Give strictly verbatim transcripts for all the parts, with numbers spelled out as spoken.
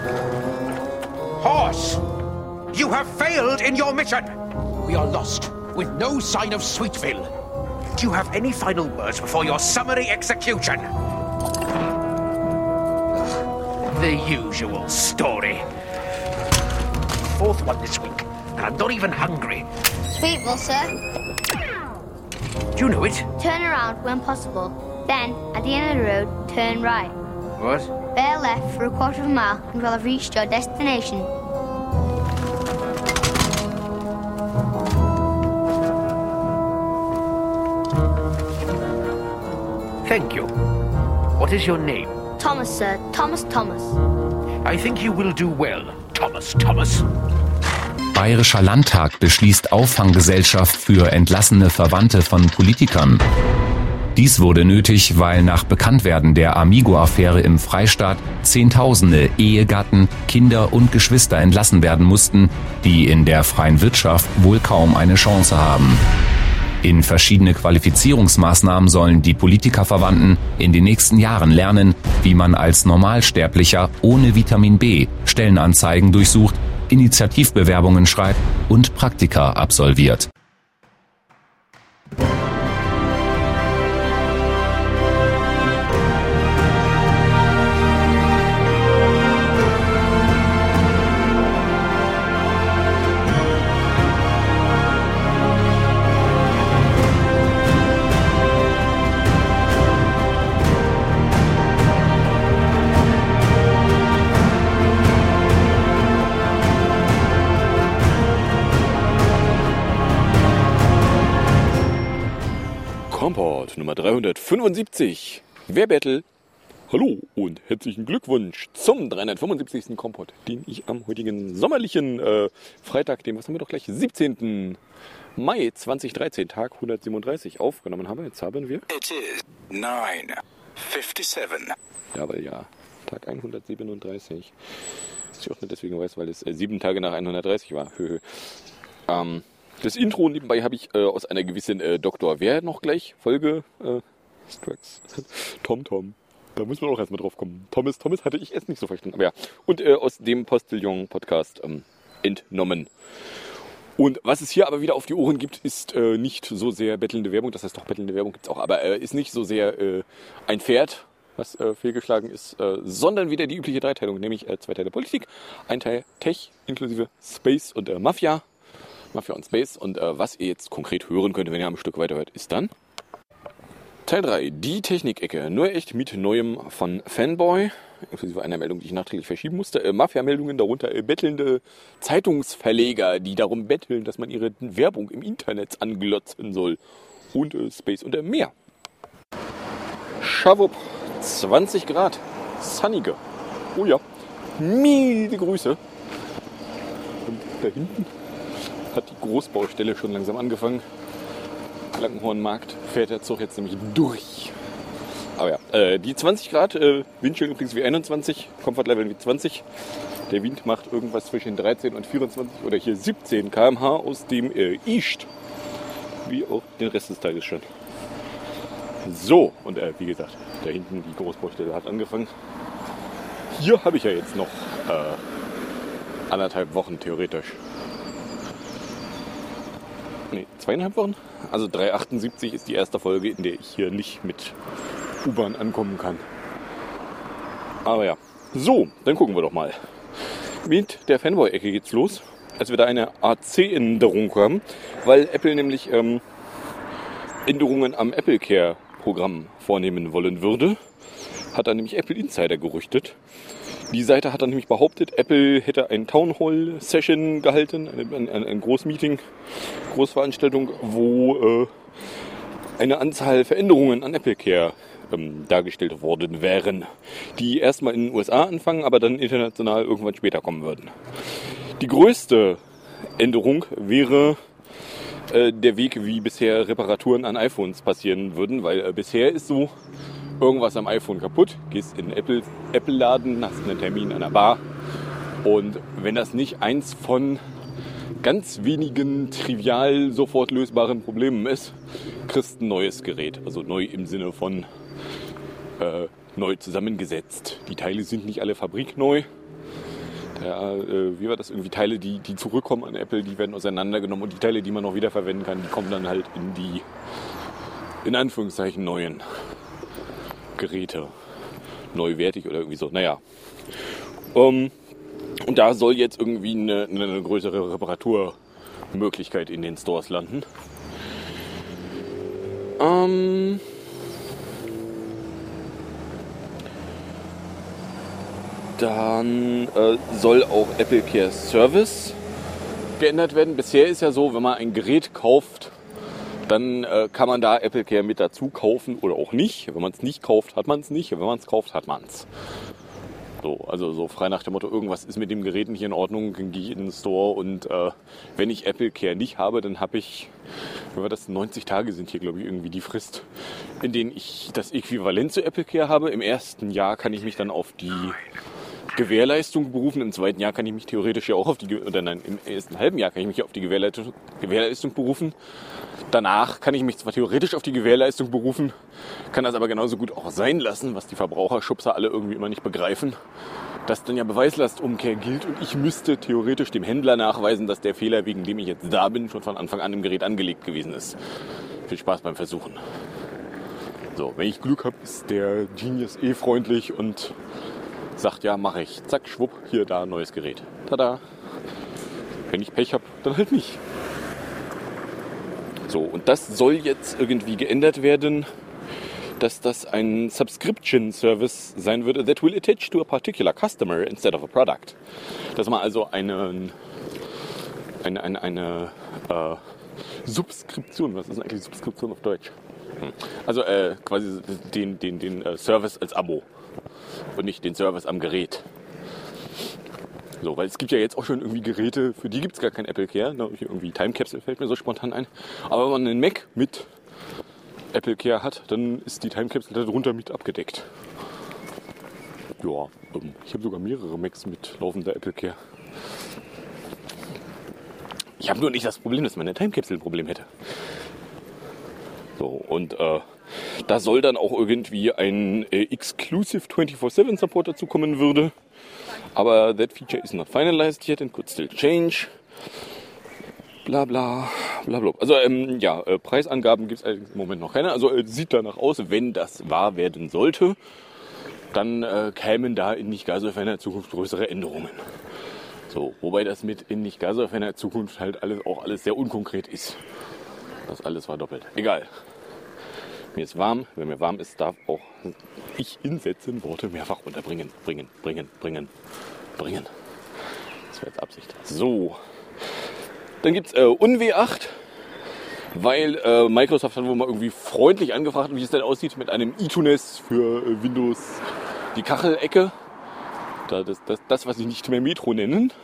Horse! You have failed in your mission! We are lost, with no sign of Sweetville. Do you have any final words before your summary execution? The usual story. Fourth one this week, and I'm not even hungry. Sweetville, sir. Do you know it? Turn around when possible. Then, at the end of the road, turn right. What? Bear left for a quarter of a mile and you'll have reached your destination. Thank you. What is your name? Thomas, sir. Thomas Thomas. I think you will do well, Thomas Thomas. Bayerischer Landtag beschließt Auffanggesellschaft für entlassene Verwandte von Politikern. Dies wurde nötig, weil nach Bekanntwerden der Amigo-Affäre im Freistaat Zehntausende Ehegatten, Kinder und Geschwister entlassen werden mussten, die in der freien Wirtschaft wohl kaum eine Chance haben. In verschiedene Qualifizierungsmaßnahmen sollen die Politikerverwandten in den nächsten Jahren lernen, wie man als Normalsterblicher ohne Vitamin B Stellenanzeigen durchsucht, Initiativbewerbungen schreibt und Praktika absolviert. Kompott Nummer dreihundertfünfundsiebzig. Wehrbattle. Hallo und herzlichen Glückwunsch zum dreihundertfünfundsiebzigsten Kompott, den ich am heutigen sommerlichen äh, Freitag, dem, was haben wir doch gleich, siebzehnten Mai zweitausenddreizehn, Tag hundertsiebenunddreißig aufgenommen habe. Jetzt haben wir... It is nine fifty-seven. Ja, weil ja, Tag hundertsiebenunddreißig. Das ich auch nicht deswegen weiß, weil es äh, sieben Tage nach hundertdreißig war. ähm... Das Intro nebenbei habe ich äh, aus einer gewissen äh, Doktor Wer noch gleich Folge äh, Strax. Tom Tom. Da muss man auch erstmal drauf kommen. Thomas Thomas hatte ich erst nicht so verstanden. Aber ja. Und äh, aus dem Postillon-Podcast ähm, entnommen. Und was es hier aber wieder auf die Ohren gibt, ist äh, nicht so sehr bettelnde Werbung. Das heißt doch, bettelnde Werbung gibt es auch. Aber äh, ist nicht so sehr äh, ein Pferd, was äh, fehlgeschlagen ist, äh, sondern wieder die übliche Dreiteilung. Nämlich äh, zwei Teile Politik, ein Teil Tech inklusive Space und äh, Mafia. Mafia und Space. Und äh, was ihr jetzt konkret hören könnt, wenn ihr ein Stück weiter hört, ist dann Teil drei, die Technikecke. Nur echt mit Neuem von Fanboy. Inklusive einer Meldung, die ich nachträglich verschieben musste. Äh, Mafia-Meldungen, darunter äh, bettelnde Zeitungsverleger, die darum betteln, dass man ihre Werbung im Internet anglotzen soll. Und äh, Space und äh, mehr. Schawupp, zwanzig Grad. Sunnige. Oh ja. Milde Grüße. Und da hinten hat die Großbaustelle schon langsam angefangen. Lankenhornmarkt fährt der Zug jetzt nämlich durch. Aber ja, äh, die zwanzig Grad, äh, Windchill übrigens wie einundzwanzig, Comfort-Level wie zwanzig. Der Wind macht irgendwas zwischen dreizehn und vierundzwanzig oder hier siebzehn Kilometer pro Stunde aus dem äh, East. Wie auch den Rest des Tages schon. So, und äh, wie gesagt, da hinten die Großbaustelle hat angefangen. Hier habe ich ja jetzt noch äh, anderthalb Wochen theoretisch. Nee, zweieinhalb Wochen? Also dreihundertachtundsiebzig ist die erste Folge, in der ich hier nicht mit U-Bahn ankommen kann. Aber ja. So, dann gucken wir doch mal. Mit der Fanboy-Ecke geht's los. Als wir da eine A C-Änderung haben, weil Apple nämlich ähm, Änderungen am Apple Care-Programm vornehmen wollen würde, hat dann nämlich Apple Insider gerüchtet. Die Seite hat dann nämlich behauptet, Apple hätte ein Town Hall Session gehalten, ein, ein, ein Großmeeting, Großveranstaltung, wo äh, eine Anzahl Veränderungen an Apple Care ähm, dargestellt worden wären, die erstmal in den U S A anfangen, aber dann international irgendwann später kommen würden. Die größte Änderung wäre äh, der Weg, wie bisher Reparaturen an iPhones passieren würden, weil äh, bisher ist so, irgendwas am iPhone kaputt, gehst in den Apple, Apple-Laden, hast einen Termin an der Bar und wenn das nicht eins von ganz wenigen trivial sofort lösbaren Problemen ist, kriegst ein neues Gerät. Also neu im Sinne von äh, neu zusammengesetzt. Die Teile sind nicht alle fabrikneu, Ja, äh, wie war das? Irgendwie Teile, die, die zurückkommen an Apple, die werden auseinandergenommen und die Teile, die man noch wiederverwenden kann, die kommen dann halt in die, in Anführungszeichen, neuen Geräte. Neuwertig oder irgendwie so. Naja. Um, und da soll jetzt irgendwie eine, eine größere Reparaturmöglichkeit in den Stores landen. Um, Dann äh, soll auch Apple Care Service geändert werden. Bisher ist ja so, wenn man ein Gerät kauft, dann äh, kann man da Apple Care mit dazu kaufen oder auch nicht. Wenn man es nicht kauft, hat man es nicht. Wenn man es kauft, hat man es. So, also so frei nach dem Motto, irgendwas ist mit dem Gerät nicht in Ordnung, dann gehe ich in den Store und äh, wenn ich Apple Care nicht habe, dann habe ich, wenn wir das neunzig Tage sind hier, glaube ich, irgendwie die Frist, in denen ich das Äquivalent zu Apple Care habe. Im ersten Jahr kann ich mich dann auf die Gewährleistung berufen. Im zweiten Jahr kann ich mich theoretisch ja auch auf die, oder nein, im ersten halben Jahr kann ich mich auf die Gewährleistung, Gewährleistung berufen. Danach kann ich mich zwar theoretisch auf die Gewährleistung berufen, kann das aber genauso gut auch sein lassen, was die Verbraucherschubser alle irgendwie immer nicht begreifen, dass dann ja Beweislastumkehr gilt und ich müsste theoretisch dem Händler nachweisen, dass der Fehler, wegen dem ich jetzt da bin, schon von Anfang an im Gerät angelegt gewesen ist. Viel Spaß beim Versuchen. So, wenn ich Glück habe, ist der Genius eh freundlich und sagt, ja, mache ich. Zack, schwupp, hier, da, neues Gerät. Tada. Wenn ich Pech habe, dann halt nicht. So, und das soll jetzt irgendwie geändert werden, dass das ein Subscription Service sein würde, that will attach to a particular customer instead of a product. Dass man also einen, eine, eine, eine äh, Subskription, was ist eigentlich Subskription auf Deutsch? Hm. Also äh, quasi den, den, den äh, Service als Abo und nicht den Service am Gerät. So, weil es gibt ja jetzt auch schon irgendwie Geräte, für die gibt es gar kein Apple Care. Ne? Irgendwie Time Capsule fällt mir so spontan ein. Aber wenn man einen Mac mit Apple Care hat, dann ist die Time Capsule darunter mit abgedeckt. Ja, ich habe sogar mehrere Macs mit laufender Apple Care. Ich habe nur nicht das Problem, dass meine Time Capsule ein Problem hätte. So, und äh, da soll dann auch irgendwie ein äh, Exclusive vierundzwanzig sieben Support dazu kommen würde. Aber that feature is not finalized yet and could still change. Bla bla, bla bla. Also ähm, ja, äh, Preisangaben gibt es allerdings im Moment noch keine. Also äh, sieht danach aus, wenn das wahr werden sollte, dann äh, kämen da in nicht gar so ferner Zukunft größere Änderungen. So, wobei das mit in nicht gar so ferner Zukunft halt alles auch alles sehr unkonkret ist. Das alles war doppelt. Egal. Mir ist warm. Wenn mir warm ist, darf auch ich in Sätzen Worte mehrfach unterbringen. Bringen, bringen, bringen, bringen. Das wäre jetzt Absicht. So. Dann gibt es äh, U N W acht, weil äh, Microsoft hat wohl mal irgendwie freundlich angefragt, wie es denn aussieht mit einem iTunes für äh, Windows, die Kachelecke. Da, das, das, das, was sie nicht mehr Metro nennen.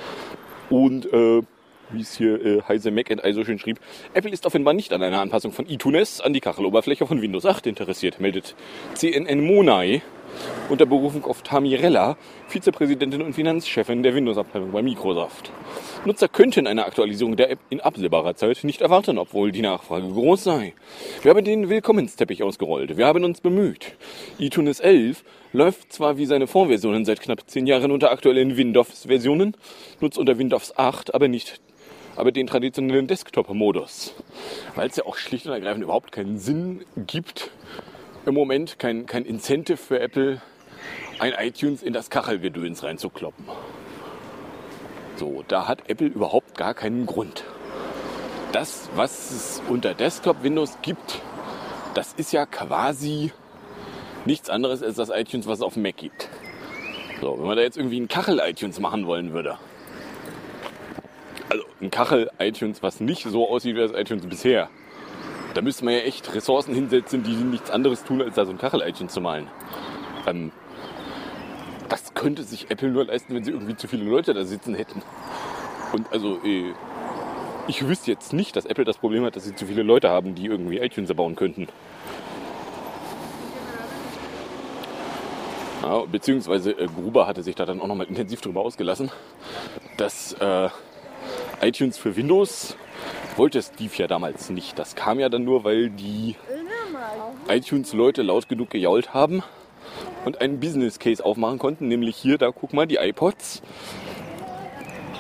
Und äh, wie es hier äh, Heise Mac and I so schön schrieb, Apple ist offenbar nicht an einer Anpassung von iTunes an die Kacheloberfläche von Windows acht interessiert, meldet C N N Monai unter Berufung auf Tami Rella, Vizepräsidentin und Finanzchefin der Windows-Abteilung bei Microsoft. Nutzer könnten eine Aktualisierung der App in absehbarer Zeit nicht erwarten, obwohl die Nachfrage groß sei. Wir haben den Willkommensteppich ausgerollt. Wir haben uns bemüht. iTunes elf läuft zwar wie seine Vorversionen seit knapp zehn Jahren unter aktuellen Windows-Versionen, nutzt unter Windows acht aber nicht aber den traditionellen Desktop-Modus. Weil es ja auch schlicht und ergreifend überhaupt keinen Sinn gibt, im Moment kein, kein Incentive für Apple, ein iTunes in das Kachelgedöns reinzukloppen. So, da hat Apple überhaupt gar keinen Grund. Das, was es unter Desktop-Windows gibt, das ist ja quasi nichts anderes als das iTunes, was es auf dem Mac gibt. So, wenn man da jetzt irgendwie ein Kachel-iTunes machen wollen würde, also ein Kachel-iTunes, was nicht so aussieht wie das iTunes bisher, da müsste man ja echt Ressourcen hinsetzen, die nichts anderes tun, als da so ein Kachel-iTunes zu malen. Ähm, das könnte sich Apple nur leisten, wenn sie irgendwie zu viele Leute da sitzen hätten. Und also, äh, ich wüsste jetzt nicht, dass Apple das Problem hat, dass sie zu viele Leute haben, die irgendwie iTunes bauen könnten. Ja, beziehungsweise äh, Gruber hatte sich da dann auch nochmal intensiv drüber ausgelassen, dass äh, iTunes für Windows wollte Steve ja damals nicht. Das kam ja dann nur, weil die iTunes-Leute laut genug gejault haben und einen Business Case aufmachen konnten, nämlich hier, da guck mal, die iPods,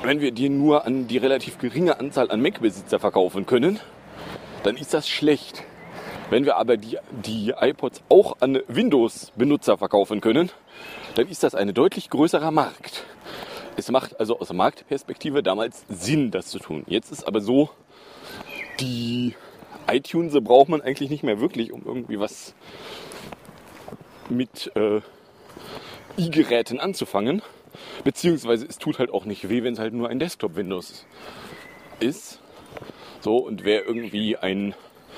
wenn wir die nur an die relativ geringe Anzahl an Mac-Besitzer verkaufen können, dann ist das schlecht. Wenn wir aber die, die iPods auch an Windows-Benutzer verkaufen können, dann ist das ein deutlich größerer Markt. Es macht also aus der Marktperspektive damals Sinn, das zu tun. Jetzt ist aber so, die iTunes braucht man eigentlich nicht mehr wirklich, um irgendwie was mit äh, i-Geräten anzufangen. Beziehungsweise es tut halt auch nicht weh, wenn es halt nur ein Desktop-Windows ist. So, und wer irgendwie ein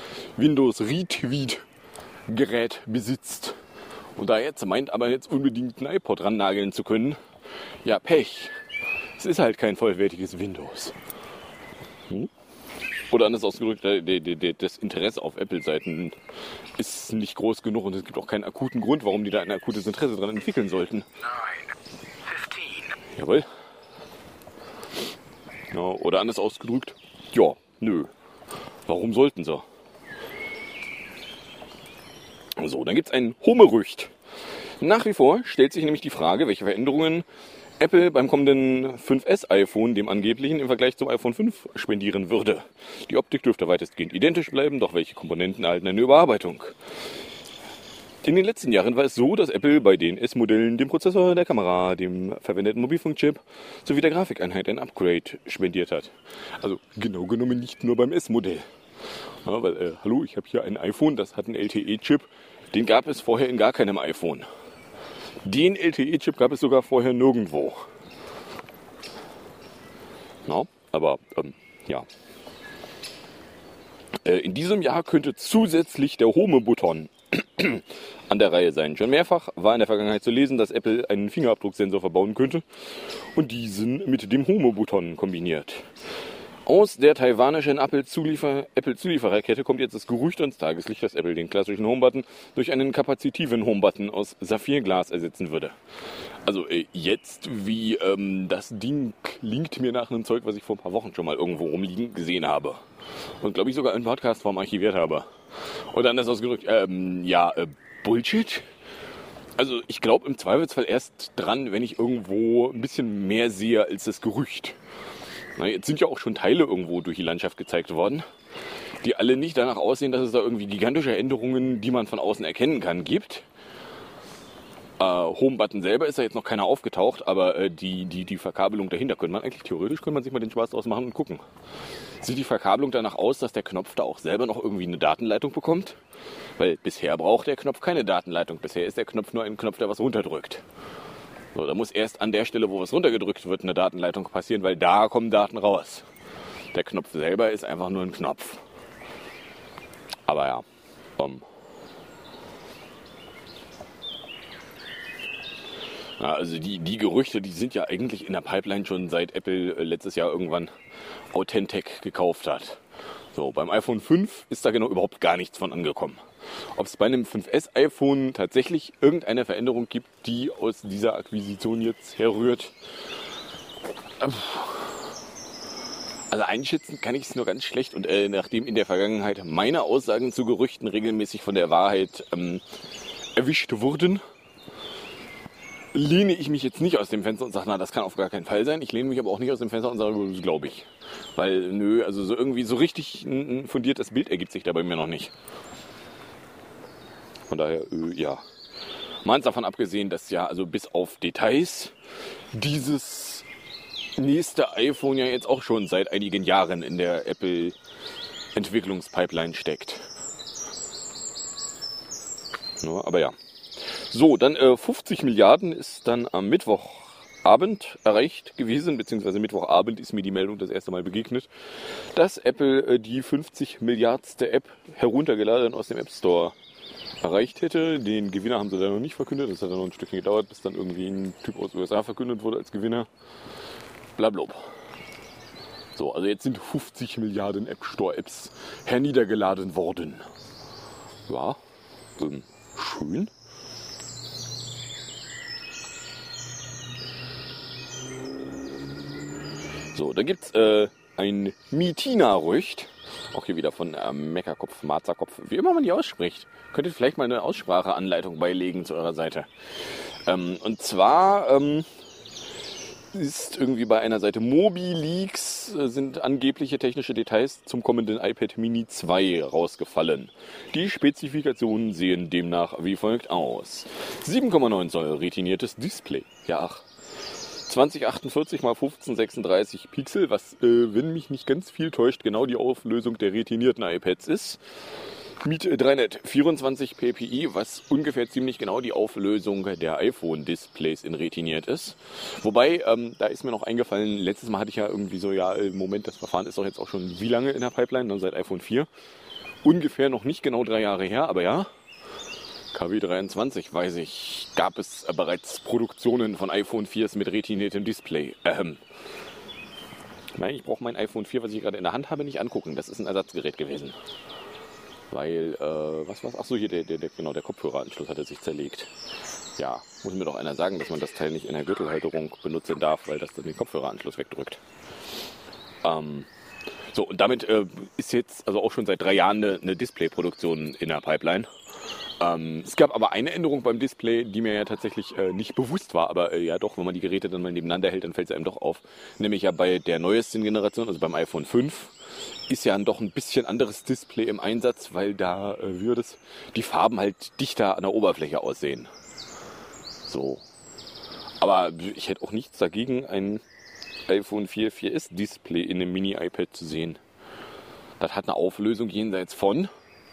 Windows-Retweet-Gerät besitzt und da jetzt meint, aber jetzt unbedingt einen iPod rannageln zu können, ja, Pech. Es ist halt kein vollwertiges Windows. Hm? Oder anders ausgedrückt, das Interesse auf Apple-Seiten ist nicht groß genug und es gibt auch keinen akuten Grund, warum die da ein akutes Interesse dran entwickeln sollten. Jawohl. Ja, oder anders ausgedrückt, ja, nö. Warum sollten sie? So, dann gibt es ein Homerücht. Nach wie vor stellt sich nämlich die Frage, welche Veränderungen Apple beim kommenden fünf S iPhone, dem angeblichen, im Vergleich zum iPhone fünf spendieren würde. Die Optik dürfte weitestgehend identisch bleiben, doch welche Komponenten erhalten eine Überarbeitung? In den letzten Jahren war es so, dass Apple bei den S-Modellen dem Prozessor, der Kamera, dem verwendeten Mobilfunkchip sowie der Grafikeinheit ein Upgrade spendiert hat. Also genau genommen nicht nur beim S-Modell. Ja, weil, äh, hallo, ich habe hier ein iPhone, das hat einen L T E-Chip, den gab es vorher in gar keinem iPhone. Den L T E-Chip gab es sogar vorher nirgendwo. Na, aber, ähm, ja. Äh, in diesem Jahr könnte zusätzlich der Home-Button an der Reihe sein. Schon mehrfach war in der Vergangenheit zu lesen, dass Apple einen Fingerabdrucksensor verbauen könnte und diesen mit dem Home-Button kombiniert. Aus der taiwanischen Apple-Zuliefer- Apple-Zuliefererkette kommt jetzt das Gerücht ans Tageslicht, dass Apple den klassischen Home-Button durch einen kapazitiven Home-Button aus Saphirglas ersetzen würde. Also äh, jetzt, wie ähm, das Ding klingt mir nach einem Zeug, was ich vor ein paar Wochen schon mal irgendwo rumliegen gesehen habe. Und glaube ich sogar einen Podcast-Form archiviert habe. Oder anders ausgedrückt, ähm, ja, äh, Bullshit. Also ich glaube im Zweifelsfall erst dran, wenn ich irgendwo ein bisschen mehr sehe als das Gerücht. Na, jetzt sind ja auch schon Teile irgendwo durch die Landschaft gezeigt worden, die alle nicht danach aussehen, dass es da irgendwie gigantische Änderungen, die man von außen erkennen kann, gibt. Äh, Home-Button selber ist da jetzt noch keiner aufgetaucht, aber äh, die, die, die Verkabelung dahinter könnte man eigentlich theoretisch, könnte man sich mal den Spaß draus machen und gucken. Sieht die Verkabelung danach aus, dass der Knopf da auch selber noch irgendwie eine Datenleitung bekommt? Weil bisher braucht der Knopf keine Datenleitung. Bisher ist der Knopf nur ein Knopf, der was runterdrückt. So, da muss erst an der Stelle, wo was runtergedrückt wird, eine Datenleitung passieren, weil da kommen Daten raus. Der Knopf selber ist einfach nur ein Knopf. Aber ja, um. ja also die, die Gerüchte, die sind ja eigentlich in der Pipeline schon seit Apple letztes Jahr irgendwann Authentec gekauft hat. So, beim iPhone fünf ist da genau überhaupt gar nichts von angekommen. Ob es bei einem fünf S iPhone tatsächlich irgendeine Veränderung gibt, die aus dieser Akquisition jetzt herrührt. Also einschätzen kann ich es nur ganz schlecht. Und äh, nachdem in der Vergangenheit meine Aussagen zu Gerüchten regelmäßig von der Wahrheit ähm, erwischt wurden, lehne ich mich jetzt nicht aus dem Fenster und sage, na, das kann auf gar keinen Fall sein. Ich lehne mich aber auch nicht aus dem Fenster und sage, das glaube ich. Weil, nö, also so irgendwie so richtig ein fundiertes Bild ergibt sich da bei mir noch nicht. Von daher, äh, ja. Mal davon abgesehen, dass ja, also bis auf Details, dieses nächste iPhone ja jetzt auch schon seit einigen Jahren in der Apple-Entwicklungspipeline steckt. No, aber ja. So, dann äh, fünfzig Milliarden ist dann am Mittwochabend erreicht gewesen, beziehungsweise Mittwochabend ist mir die Meldung das erste Mal begegnet, dass Apple äh, die fünfzig Milliardste App heruntergeladen aus dem App Store erreicht hätte. Den Gewinner haben sie da noch nicht verkündet, das hat dann noch ein Stückchen gedauert, bis dann irgendwie ein Typ aus den U S A verkündet wurde als Gewinner. Blablabla. So, also jetzt sind fünfzig Milliarden App Store Apps herniedergeladen worden. Ja, ähm, schön. So, da gibt's äh, ein Mitina-Rücht. Auch hier wieder von äh, Meckerkopf, Marzerkopf, wie immer man die ausspricht. Könnt ihr vielleicht mal eine Ausspracheanleitung beilegen zu eurer Seite. Ähm, und zwar ähm, ist irgendwie bei einer Seite MobiLeaks äh, sind angebliche technische Details zum kommenden iPad Mini zwei rausgefallen. Die Spezifikationen sehen demnach wie folgt aus. sieben Komma neun Zoll retiniertes Display. Ja, ach. zwanzig achtundvierzig mal fünfzehn sechsunddreißig Pixel, was, äh, wenn mich nicht ganz viel täuscht, genau die Auflösung der retinierten iPads ist. Mit dreihundertvierundzwanzig p p i, was ungefähr ziemlich genau die Auflösung der iPhone-Displays in retiniert ist. Wobei, ähm, da ist mir noch eingefallen, letztes Mal hatte ich ja irgendwie so, ja, im Moment, das Verfahren ist doch jetzt auch schon wie lange in der Pipeline, dann seit iPhone vier. Ungefähr noch nicht genau drei Jahre her, aber ja, K W dreiundzwanzig, weiß ich, gab es bereits Produktionen von iPhone viers mit retiniertem Display. Ähm, nein, ich brauche mein iPhone vier, was ich gerade in der Hand habe, nicht angucken. Das ist ein Ersatzgerät gewesen. Weil, äh, was war's? Achso, hier, der, der, der, genau, der Kopfhöreranschluss hatte sich zerlegt. Ja, muss mir doch einer sagen, dass man das Teil nicht in der Gürtelhalterung benutzen darf, weil das dann den Kopfhöreranschluss wegdrückt. Ähm, so, und damit äh, ist jetzt also auch schon seit drei Jahren eine, eine Displayproduktion in der Pipeline. Ähm, es gab aber eine Änderung beim Display, die mir ja tatsächlich äh, nicht bewusst war, aber äh, ja doch, wenn man die Geräte dann mal nebeneinander hält, dann fällt es einem doch auf. Nämlich ja bei der neuesten Generation, also beim iPhone fünf, ist ja doch ein bisschen anderes Display im Einsatz, weil da äh, würde es die Farben halt dichter an der Oberfläche aussehen. So. Aber ich hätte auch nichts dagegen, ein iPhone vier vier S Display in einem Mini-iPad zu sehen. Das hat eine Auflösung jenseits von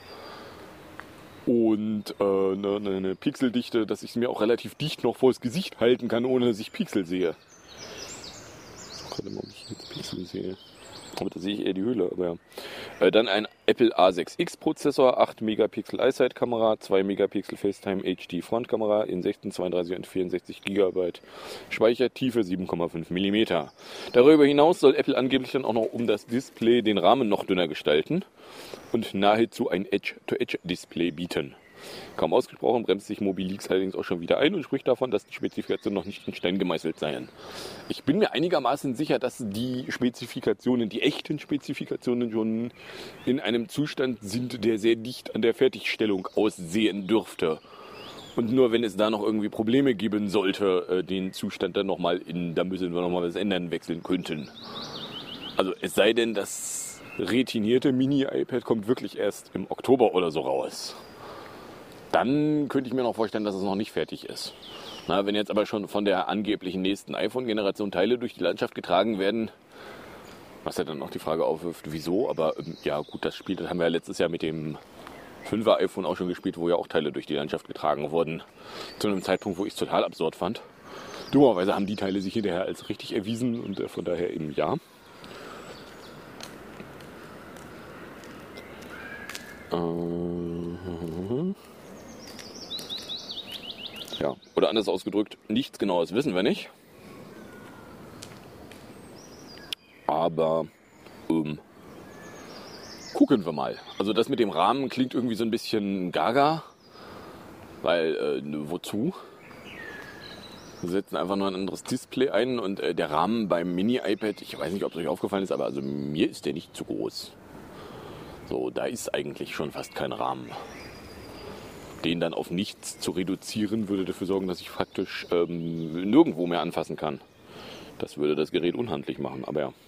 und äh, eine, eine Pixeldichte, dass ich es mir auch relativ dicht noch vors Gesicht halten kann, ohne dass ich Pixel sehe. Ich gucke mal, ob ich jetzt Pixel sehe. Aber da sehe ich eher die Hülle. Aber ja. äh, dann ein Apple A sechs X Prozessor, acht Megapixel Eyesight-Kamera, zwei Megapixel FaceTime H D Frontkamera in sechzehn, zweiunddreißig und vierundsechzig Gigabyte Speichertiefe, sieben Komma fünf Millimeter. Darüber hinaus soll Apple angeblich dann auch noch um das Display den Rahmen noch dünner gestalten und nahezu ein Edge-to-Edge-Display bieten. Kaum ausgesprochen bremst sich MobiLeaks allerdings auch schon wieder ein und spricht davon, dass die Spezifikationen noch nicht in Stein gemeißelt seien. Ich bin mir einigermaßen sicher, dass die Spezifikationen, die echten Spezifikationen schon in einem Zustand sind, der sehr dicht an der Fertigstellung aussehen dürfte. Und nur wenn es da noch irgendwie Probleme geben sollte, den Zustand dann nochmal in, da müssen wir nochmal was ändern, wechseln könnten. Also es sei denn, das retinierte Mini-iPad kommt wirklich erst im Oktober oder so raus. Dann könnte ich mir noch vorstellen, dass es noch nicht fertig ist. Na, wenn jetzt aber schon von der angeblichen nächsten iPhone-Generation Teile durch die Landschaft getragen werden, was ja dann auch die Frage aufwirft, wieso, aber ähm, ja gut, das Spiel, das haben wir ja letztes Jahr mit dem fünfer iPhone auch schon gespielt, wo ja auch Teile durch die Landschaft getragen wurden. Zu einem Zeitpunkt, wo ich es total absurd fand. Dummerweise haben die Teile sich hinterher als richtig erwiesen und äh, von daher eben ja. Äh, Ja, oder anders ausgedrückt, nichts Genaues wissen wir nicht. Aber ähm, gucken wir mal. Also das mit dem Rahmen klingt irgendwie so ein bisschen gaga. Weil, äh, wozu? Wir setzen einfach nur ein anderes Display ein und äh, der Rahmen beim Mini-iPad, ich weiß nicht, ob es euch aufgefallen ist, aber also mir ist der nicht zu groß. So, da ist eigentlich schon fast kein Rahmen. Den dann auf nichts zu reduzieren, würde dafür sorgen, dass ich praktisch ähm, nirgendwo mehr anfassen kann. Das würde das Gerät unhandlich machen, aber ja.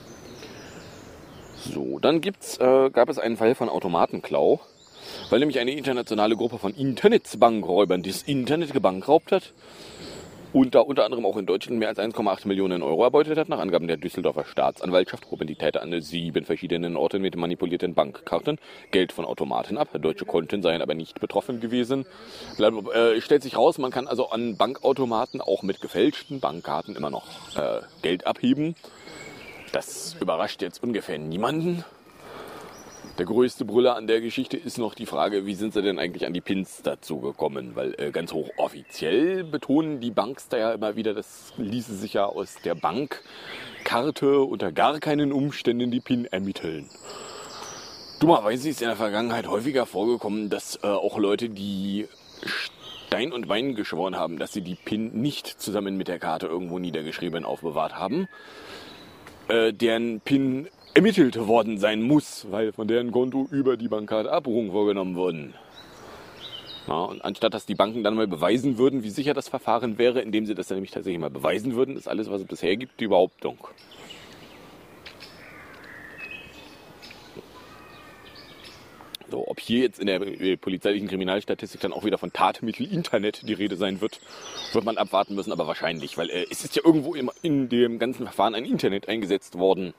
So, dann gibt's, äh, gab es einen Fall von Automatenklau, weil nämlich eine internationale Gruppe von Internetbankräubern das Internet gebankraubt hat und da unter anderem auch in Deutschland mehr als eins Komma acht Millionen Euro erbeutet hat. Nach Angaben der Düsseldorfer Staatsanwaltschaft hoben die Täter an sieben verschiedenen Orten mit manipulierten Bankkarten Geld von Automaten ab. Deutsche Konten seien aber nicht betroffen gewesen. Äh, stellt sich raus, man kann also an Bankautomaten auch mit gefälschten Bankkarten immer noch äh, Geld abheben. Das überrascht jetzt ungefähr niemanden. Der größte Brüller an der Geschichte ist noch die Frage, wie sind sie denn eigentlich an die Pins dazu gekommen? Weil äh, ganz hochoffiziell betonen die Bankster ja immer wieder, das ließe sich ja aus der Bankkarte unter gar keinen Umständen die Pin ermitteln. Dummerweise ist in der Vergangenheit häufiger vorgekommen, dass äh, auch Leute, die Stein und Bein geschworen haben, dass sie die Pin nicht zusammen mit der Karte irgendwo niedergeschrieben aufbewahrt haben, äh, deren Pin ermittelt worden sein muss, weil von deren Konto über die Bankkarte Abbuchungen vorgenommen wurden. Ja, und anstatt dass die Banken dann mal beweisen würden, wie sicher das Verfahren wäre, indem sie das dann nämlich tatsächlich mal beweisen würden, ist alles, was es bisher gibt, die Behauptung. So, ob hier jetzt in der polizeilichen Kriminalstatistik dann auch wieder von Tatmittel Internet die Rede sein wird, wird man abwarten müssen, aber wahrscheinlich, weil äh, es ist ja irgendwo im, in dem ganzen Verfahren ein Internet eingesetzt worden.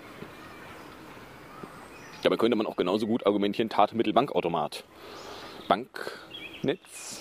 Dabei könnte man auch genauso gut argumentieren, Tatmittel Bankautomat. Banknetz.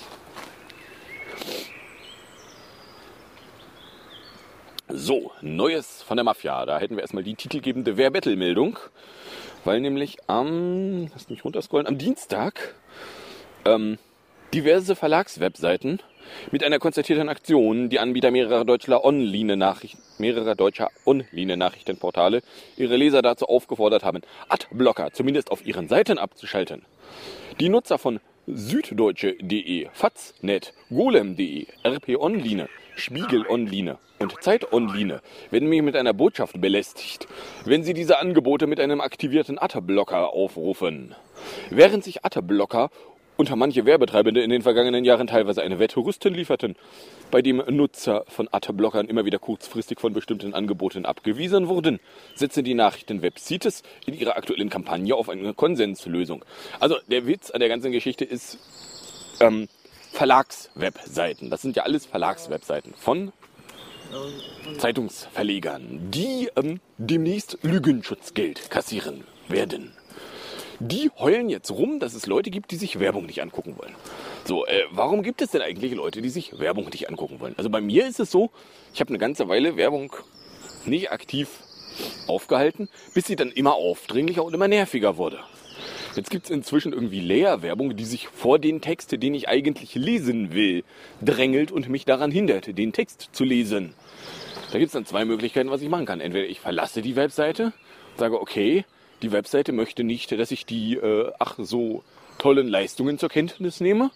So, Neues von der Mafia. Da hätten wir erstmal die titelgebende Wer-Battle-Meldung. Weil nämlich am, lass mich runterscrollen, am Dienstag ähm, diverse Verlagswebseiten mit einer konstatierten Aktion, die Anbieter mehrerer deutscher Online-Nachrichten, mehrerer deutscher Online-Nachrichtenportale ihre Leser dazu aufgefordert haben, Adblocker zumindest auf ihren Seiten abzuschalten. Die Nutzer von Süddeutsche punkt de, Faznet, Golem punkt de, R P Online, Spiegel Online und Zeit Online werden mich mit einer Botschaft belästigt, wenn sie diese Angebote mit einem aktivierten Adblocker aufrufen. Während sich Adblocker unter manche Werbetreibende in den vergangenen Jahren teilweise eine Wettrüsten lieferten, bei dem Nutzer von Adblockern immer wieder kurzfristig von bestimmten Angeboten abgewiesen wurden, setzen die Nachrichtenwebsites in ihrer aktuellen Kampagne auf eine Konsenslösung. Also der Witz an der ganzen Geschichte ist ähm, Verlagswebseiten. Das sind ja alles Verlagswebseiten von Zeitungsverlegern, die ähm, demnächst Lügenschutzgeld kassieren werden. Die heulen jetzt rum, dass es Leute gibt, die sich Werbung nicht angucken wollen. So, äh, warum gibt es denn eigentlich Leute, die sich Werbung nicht angucken wollen? Also bei mir ist es so, ich habe eine ganze Weile Werbung nicht aktiv aufgehalten, bis sie dann immer aufdringlicher und immer nerviger wurde. Jetzt gibt es inzwischen irgendwie Layer-Werbung, die sich vor den Text, den ich eigentlich lesen will, drängelt und mich daran hindert, den Text zu lesen. Da gibt es dann zwei Möglichkeiten, was ich machen kann. Entweder ich verlasse die Webseite, sage, okay, die Webseite möchte nicht, dass ich die äh, ach so tollen Leistungen zur Kenntnis nehme.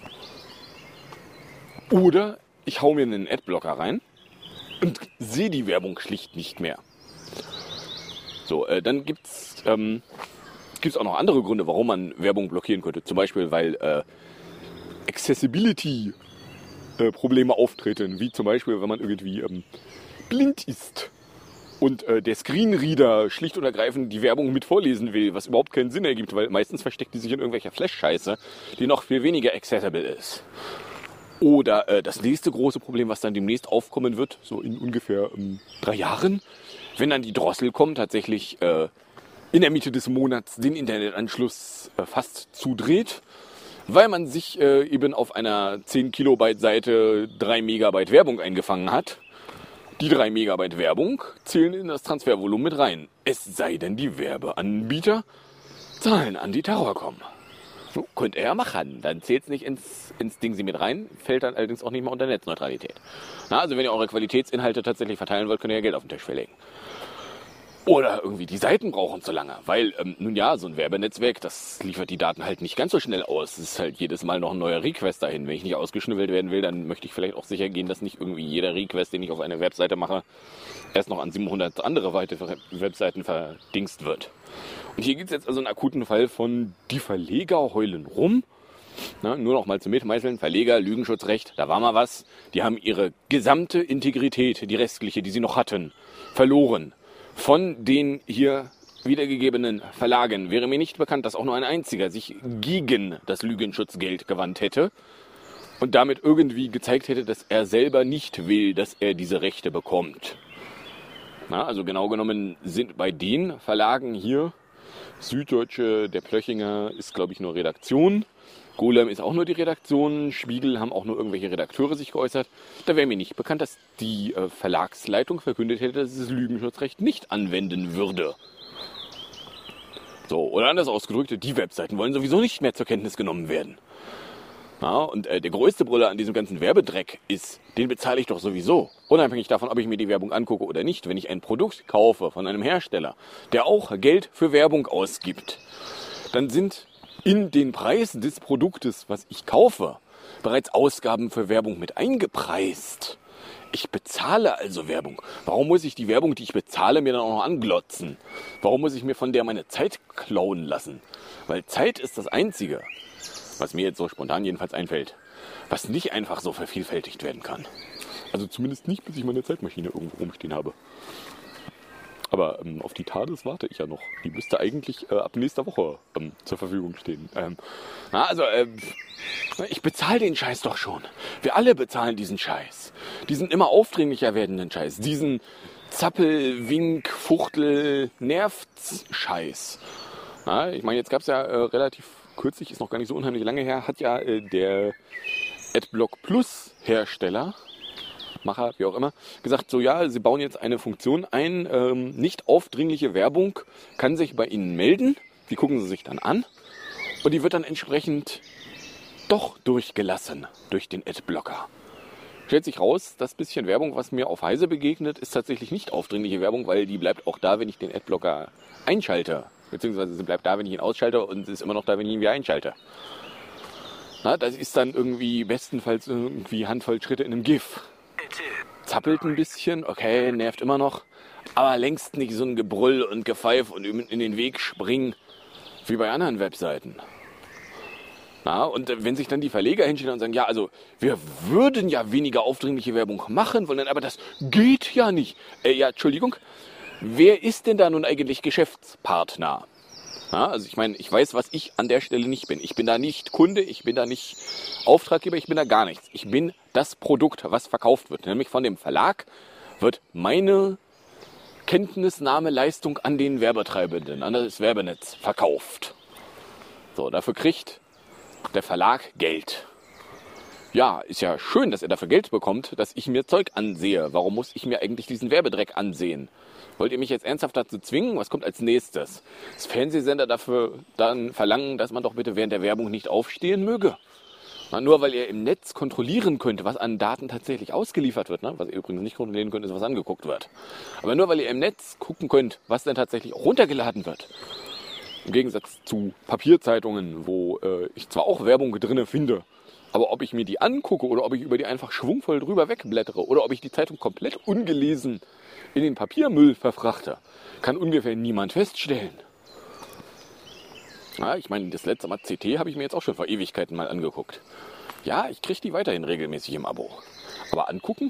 Oder ich hau mir einen Adblocker rein und sehe die Werbung schlicht nicht mehr. So, äh, dann gibt's ähm, gibt's auch noch andere Gründe, warum man Werbung blockieren könnte. Zum Beispiel, weil äh, Accessibility äh, Probleme auftreten, wie zum Beispiel, wenn man irgendwie ähm, blind ist und äh, der Screenreader schlicht und ergreifend die Werbung mit vorlesen will, was überhaupt keinen Sinn ergibt, weil meistens versteckt die sich in irgendwelcher Flash-Scheiße, die noch viel weniger accessible ist. Oder äh, das nächste große Problem, was dann demnächst aufkommen wird, so in ungefähr ähm, drei Jahren, wenn dann die Drossel kommt, tatsächlich äh, in der Mitte des Monats den Internetanschluss äh, fast zudreht, weil man sich äh, eben auf einer zehn Kilobyte Seite drei Megabyte Werbung eingefangen hat. Die drei Megabyte Werbung zählen in das Transfervolumen mit rein. Es sei denn, die Werbeanbieter zahlen an die Terrorcom. So, könnt ihr ja machen. Dann zählt es nicht ins, ins Ding sie mit rein, fällt dann allerdings auch nicht mehr unter Netzneutralität. Na, also wenn ihr eure Qualitätsinhalte tatsächlich verteilen wollt, könnt ihr ja Geld auf den Tisch verlegen. Oder irgendwie die Seiten brauchen zu lange, weil, ähm, nun ja, so ein Werbenetzwerk, das liefert die Daten halt nicht ganz so schnell aus. Es ist halt jedes Mal noch ein neuer Request dahin. Wenn ich nicht ausgeschnibbelt werden will, dann möchte ich vielleicht auch sicher gehen, dass nicht irgendwie jeder Request, den ich auf eine Webseite mache, erst noch an siebenhundert andere weitere Webseiten verdingst wird. Und hier gibt es jetzt also einen akuten Fall von die Verleger heulen rum. Na, nur noch mal zum Mitmeißeln, Verleger, Lügenschutzrecht, da war mal was. Die haben ihre gesamte Integrität, die restliche, die sie noch hatten, verloren. Von den hier wiedergegebenen Verlagen wäre mir nicht bekannt, dass auch nur ein einziger sich gegen das Lügenschutzgeld gewandt hätte und damit irgendwie gezeigt hätte, dass er selber nicht will, dass er diese Rechte bekommt. Na, also genau genommen sind bei den Verlagen hier, Süddeutsche, der Plöchinger ist glaube ich nur Redaktion, Golem ist auch nur die Redaktion, Spiegel haben auch nur irgendwelche Redakteure sich geäußert. Da wäre mir nicht bekannt, dass die äh, Verlagsleitung verkündet hätte, dass es das Lügenschutzrecht nicht anwenden würde. So, oder anders ausgedrückt, die Webseiten wollen sowieso nicht mehr zur Kenntnis genommen werden. Ja, und äh, der größte Brüller an diesem ganzen Werbedreck ist, den bezahle ich doch sowieso. Unabhängig davon, ob ich mir die Werbung angucke oder nicht. Wenn ich ein Produkt kaufe von einem Hersteller, der auch Geld für Werbung ausgibt, dann sind in den Preis des Produktes, was ich kaufe, bereits Ausgaben für Werbung mit eingepreist. Ich bezahle also Werbung. Warum muss ich die Werbung, die ich bezahle, mir dann auch noch anglotzen? Warum muss ich mir von der meine Zeit klauen lassen? Weil Zeit ist das Einzige, was mir jetzt so spontan jedenfalls einfällt, was nicht einfach so vervielfältigt werden kann. Also zumindest nicht, bis ich meine Zeitmaschine irgendwo rumstehen habe. Aber ähm, auf die TARDIS warte ich ja noch. Die müsste eigentlich äh, ab nächster Woche ähm, zur Verfügung stehen. Ähm, na, also, ähm, ich bezahle den Scheiß doch schon. Wir alle bezahlen diesen Scheiß. Diesen immer aufdringlicher werdenden Scheiß. Diesen Zappel, Wink, Fuchtel, Nervt-Scheiß. Na, ich meine, jetzt gab es ja äh, relativ kürzlich, ist noch gar nicht so unheimlich lange her, hat ja äh, der Adblock Plus Hersteller, Macher, wie auch immer, gesagt, so ja, sie bauen jetzt eine Funktion ein, ähm, nicht aufdringliche Werbung kann sich bei Ihnen melden, die gucken Sie sich dann an und die wird dann entsprechend doch durchgelassen durch den Adblocker. Stellt sich raus, das bisschen Werbung, was mir auf Heise begegnet, ist tatsächlich nicht aufdringliche Werbung, weil die bleibt auch da, wenn ich den Adblocker einschalte, beziehungsweise sie bleibt da, wenn ich ihn ausschalte und sie ist immer noch da, wenn ich ihn wieder einschalte. Na, das ist dann irgendwie bestenfalls irgendwie Handvoll Schritte in einem GIF. Zappelt ein bisschen, okay, nervt immer noch, aber längst nicht so ein Gebrüll und Gepfeif und in den Weg springen wie bei anderen Webseiten. Na, und wenn sich dann die Verleger hinstellen und sagen, ja, also wir würden ja weniger aufdringliche Werbung machen wollen, aber das geht ja nicht. Äh, ja, Entschuldigung, wer ist denn da nun eigentlich Geschäftspartner? Ja, also ich meine, ich weiß, was ich an der Stelle nicht bin. Ich bin da nicht Kunde, ich bin da nicht Auftraggeber, ich bin da gar nichts. Ich bin das Produkt, was verkauft wird. Nämlich von dem Verlag wird meine Kenntnisnahmeleistung an den Werbetreibenden, an das Werbenetz verkauft. So, dafür kriegt der Verlag Geld. Ja, ist ja schön, dass er dafür Geld bekommt, dass ich mir Zeug ansehe. Warum muss ich mir eigentlich diesen Werbedreck ansehen? Wollt ihr mich jetzt ernsthaft dazu zwingen? Was kommt als nächstes? Das Fernsehsender dafür dann verlangen, dass man doch bitte während der Werbung nicht aufstehen möge? Na, nur weil ihr im Netz kontrollieren könnt, was an Daten tatsächlich ausgeliefert wird. Ne? Was ihr übrigens nicht kontrollieren könnt, ist, was angeguckt wird. Aber nur weil ihr im Netz gucken könnt, was denn tatsächlich auch runtergeladen wird. Im Gegensatz zu Papierzeitungen, wo äh, ich zwar auch Werbung drinne finde, aber ob ich mir die angucke oder ob ich über die einfach schwungvoll drüber wegblättere oder ob ich die Zeitung komplett ungelesen in den Papiermüll verfrachte, kann ungefähr niemand feststellen. Ja, ich meine, das letzte Mal C T habe ich mir jetzt auch schon vor Ewigkeiten mal angeguckt. Ja, ich kriege die weiterhin regelmäßig im Abo. Aber angucken?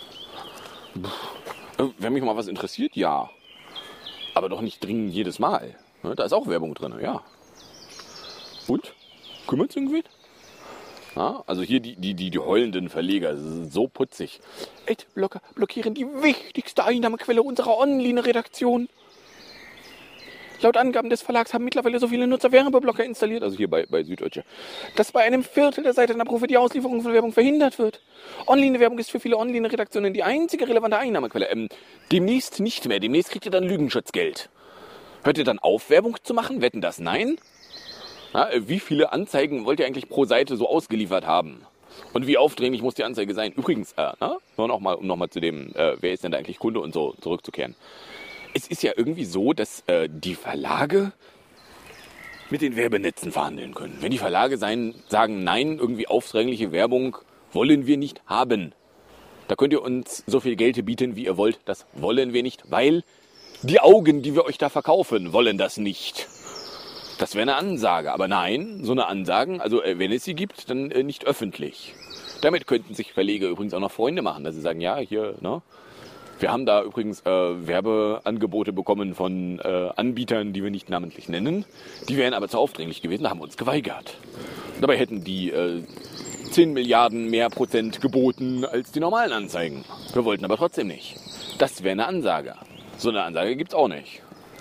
Pff, wenn mich mal was interessiert, ja. Aber doch nicht dringend jedes Mal. Da ist auch Werbung drin, ja. Und? Kümmert es irgendwie? Ja, also hier die, die, die, die heulenden Verleger, so putzig. Adblocker blockieren die wichtigste Einnahmequelle unserer Online-Redaktion. Laut Angaben des Verlags haben mittlerweile so viele Nutzer Werbeblocker installiert, also hier bei, bei Süddeutsche, dass bei einem Viertel der Seitenabrufe die Auslieferung von Werbung verhindert wird. Online-Werbung ist für viele Online-Redaktionen die einzige relevante Einnahmequelle. Ähm, demnächst nicht mehr, demnächst kriegt ihr dann Lügenschutzgeld. Hört ihr dann auf, Werbung zu machen? Wetten das nein? Na, wie viele Anzeigen wollt ihr eigentlich pro Seite so ausgeliefert haben? Und wie aufdringlich muss die Anzeige sein? Übrigens, äh, na, nur noch mal, um nochmal zu dem, äh, wer ist denn da eigentlich Kunde und so zurückzukehren. Es ist ja irgendwie so, dass äh, die Verlage mit den Werbenetzen verhandeln können. Wenn die Verlage sein, sagen, nein, irgendwie aufdringliche Werbung wollen wir nicht haben. Da könnt ihr uns so viel Geld bieten, wie ihr wollt. Das wollen wir nicht, weil die Augen, die wir euch da verkaufen, wollen das nicht. Das wäre eine Ansage. Aber nein, so eine Ansagen, also äh, wenn es sie gibt, dann äh, nicht öffentlich. Damit könnten sich Verleger übrigens auch noch Freunde machen, dass sie sagen, ja, hier, ne? Wir haben da übrigens äh, Werbeangebote bekommen von äh, Anbietern, die wir nicht namentlich nennen. Die wären aber zu aufdringlich gewesen, haben uns geweigert. Dabei hätten die äh, zehn Milliarden mehr Prozent geboten als die normalen Anzeigen. Wir wollten aber trotzdem nicht. Das wäre eine Ansage. So eine Ansage gibt's auch nicht.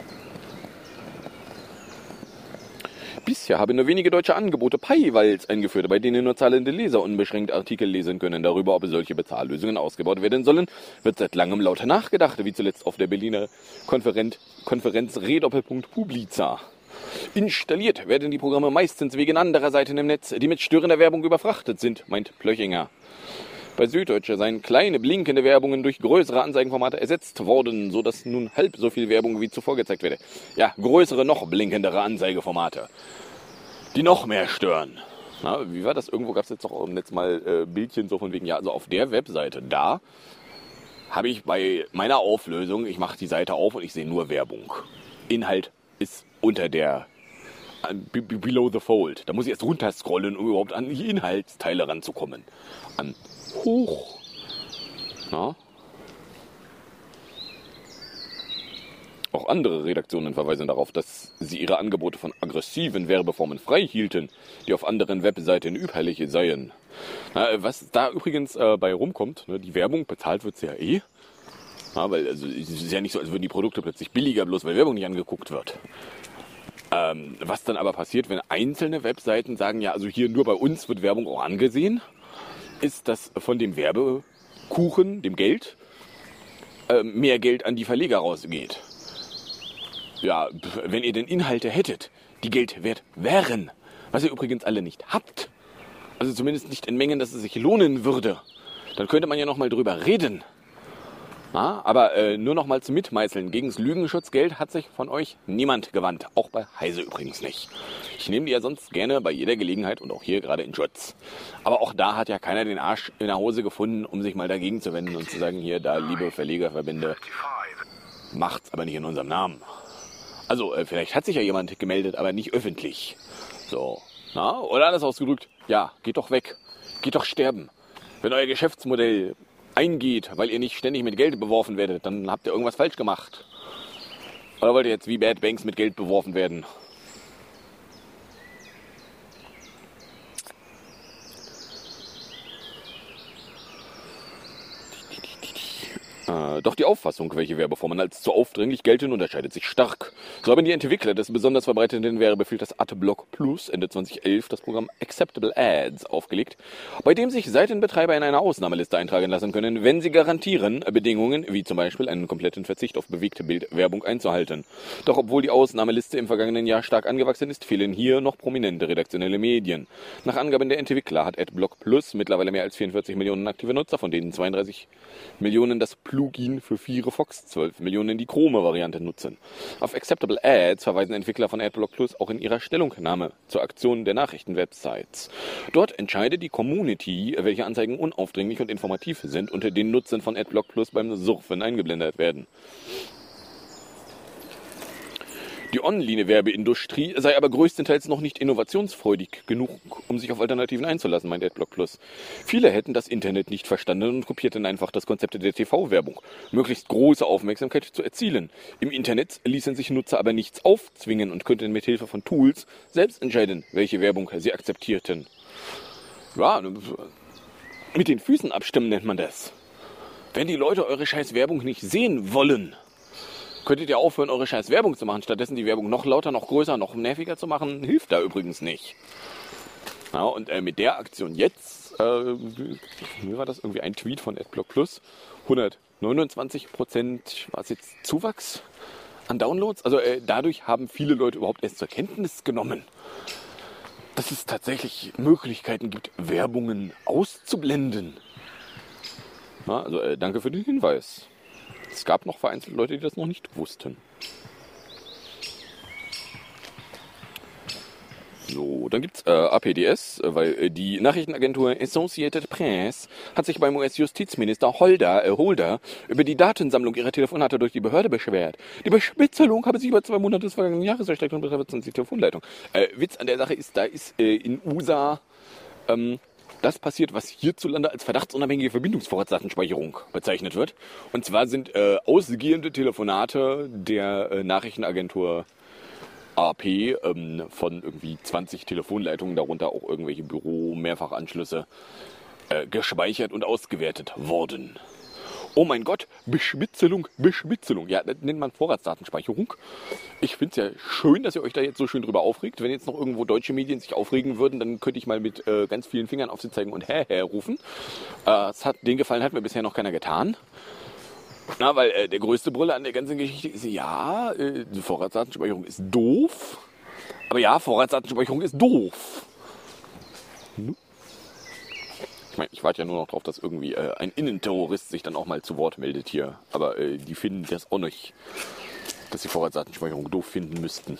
Bisher haben nur wenige deutsche Angebote Paywalls eingeführt, bei denen nur zahlende Leser unbeschränkt Artikel lesen können. Darüber, ob solche Bezahllösungen ausgebaut werden sollen, wird seit langem lauter nachgedacht, wie zuletzt auf der Berliner Konferenz, Konferenz Re-Doppelpunkt Publica. Installiert werden die Programme meistens wegen anderer Seiten im Netz, die mit störender Werbung überfrachtet sind, meint Plöchinger. Bei Süddeutsche seien kleine, blinkende Werbungen durch größere Anzeigenformate ersetzt worden, sodass nun halb so viel Werbung wie zuvor gezeigt werde. Ja, größere, noch blinkendere Anzeigeformate, die noch mehr stören. Na, wie war das? Irgendwo gab es jetzt doch im Netz mal äh, Bildchen so von wegen, ja, also auf der Webseite, da habe ich bei meiner Auflösung, ich mache die Seite auf und ich sehe nur Werbung. Inhalt ist unter der B- b- below the fold. Da muss ich erst runterscrollen, um überhaupt an die Inhaltsteile ranzukommen. An hoch. Na? Auch andere Redaktionen verweisen darauf, dass sie ihre Angebote von aggressiven Werbeformen frei hielten, die auf anderen Webseiten üblich seien. Na, was da übrigens äh, bei rumkommt, ne, die Werbung, bezahlt wird sie ja eh. Ja, weil also, es ist ja nicht so, als würden die Produkte plötzlich billiger, bloß weil Werbung nicht angeguckt wird. Ähm, was dann aber passiert, wenn einzelne Webseiten sagen, ja, also hier nur bei uns wird Werbung auch angesehen, ist, dass von dem Werbekuchen, dem Geld, äh, mehr Geld an die Verleger rausgeht. Ja, wenn ihr denn Inhalte hättet, die Geld wert wären, was ihr übrigens alle nicht habt, also zumindest nicht in Mengen, dass es sich lohnen würde, dann könnte man ja nochmal drüber reden. Na, aber äh, nur nochmal zum Mitmeißeln. Gegen das Lügenschutzgeld hat sich von euch niemand gewandt. Auch bei Heise übrigens nicht. Ich nehme die ja sonst gerne bei jeder Gelegenheit und auch hier gerade in Schutz. Aber auch da hat ja keiner den Arsch in der Hose gefunden, um sich mal dagegen zu wenden und zu sagen, hier, da, liebe Verlegerverbände, macht's aber nicht in unserem Namen. Also, äh, vielleicht hat sich ja jemand gemeldet, aber nicht öffentlich. So, na, oder anders ausgedrückt, ja, geht doch weg. Geht doch sterben. Wenn euer Geschäftsmodell eingeht, weil ihr nicht ständig mit Geld beworfen werdet, dann habt ihr irgendwas falsch gemacht. Oder wollt ihr jetzt wie Bad Banks mit Geld beworfen werden? Äh, doch die Auffassung, welche Werbeformen als zu aufdringlich gelten, unterscheidet sich stark. So haben die Entwickler des besonders verbreiteten Werbefilters Adblock Plus Ende zweitausendelf das Programm Acceptable Ads aufgelegt, bei dem sich Seitenbetreiber in eine Ausnahmeliste eintragen lassen können, wenn sie garantieren, Bedingungen wie zum Beispiel einen kompletten Verzicht auf bewegte Bildwerbung einzuhalten. Doch obwohl die Ausnahmeliste im vergangenen Jahr stark angewachsen ist, fehlen hier noch prominente redaktionelle Medien. Nach Angaben der Entwickler hat Adblock Plus mittlerweile mehr als vierundvierzig Millionen aktive Nutzer, von denen zweiunddreißig Millionen das Plugin für Firefox, zwölf Millionen die Chrome-Variante nutzen. Auf Acceptable Ads verweisen Entwickler von Adblock Plus auch in ihrer Stellungnahme zur Aktion der Nachrichtenwebsites. Dort entscheidet die Community, welche Anzeigen unaufdringlich und informativ sind und den Nutzern von Adblock Plus beim Surfen eingeblendet werden. Die Online-Werbeindustrie sei aber größtenteils noch nicht innovationsfreudig genug, um sich auf Alternativen einzulassen, meint Adblock Plus. Viele hätten das Internet nicht verstanden und kopierten einfach das Konzept der T V-Werbung, möglichst große Aufmerksamkeit zu erzielen. Im Internet ließen sich Nutzer aber nichts aufzwingen und könnten mit Hilfe von Tools selbst entscheiden, welche Werbung sie akzeptierten. Ja, mit den Füßen abstimmen nennt man das. Wenn die Leute eure scheiß Werbung nicht sehen wollen, könntet ihr aufhören, eure scheiß Werbung zu machen. Stattdessen die Werbung noch lauter, noch größer, noch nerviger zu machen, hilft da übrigens nicht. Ja, und äh, mit der Aktion jetzt, äh, wie war das, irgendwie ein Tweet von Adblock Plus, hundertneunundzwanzig Prozent, war es jetzt Zuwachs an Downloads? Also äh, dadurch haben viele Leute überhaupt erst zur Kenntnis genommen, dass es tatsächlich Möglichkeiten gibt, Werbungen auszublenden. Ja, also äh, danke für den Hinweis. Es gab noch vereinzelt Leute, die das noch nicht wussten. So, dann gibt's äh, A P D S, weil äh, die Nachrichtenagentur Associated Press hat sich beim U S-Justizminister Holder, äh, Holder über die Datensammlung ihrer Telefonate durch die Behörde beschwert. Die Bespitzelung habe sich über zwei Monate des vergangenen Jahres erstreckt und betrifft die Telefonleitung. Äh, Witz an der Sache ist, da ist äh, in U S A ähm, das passiert, was hierzulande als verdachtsunabhängige Verbindungsvorratsdatenspeicherung bezeichnet wird. Und zwar sind äh, ausgehende Telefonate der äh, Nachrichtenagentur A P ähm, von irgendwie zwanzig Telefonleitungen, darunter auch irgendwelche Büro-Mehrfachanschlüsse, äh, gespeichert und ausgewertet worden. Oh mein Gott, Beschwitzelung, Beschwitzelung. Ja, das nennt man Vorratsdatenspeicherung. Ich finde es ja schön, dass ihr euch da jetzt so schön drüber aufregt. Wenn jetzt noch irgendwo deutsche Medien sich aufregen würden, dann könnte ich mal mit äh, ganz vielen Fingern auf sie zeigen und hä, hä rufen. Äh, es hat, den Gefallen hat mir bisher noch keiner getan. Na, weil äh, der größte Brüller an der ganzen Geschichte ist, ja, äh, die Vorratsdatenspeicherung ist doof. Aber ja, Vorratsdatenspeicherung ist doof. Hm? Ich meine, ich warte ja nur noch drauf, dass irgendwie äh, ein Innenterrorist sich dann auch mal zu Wort meldet hier. Aber äh, die finden das auch nicht, dass die Vorratsdatenspeicherung doof finden müssten.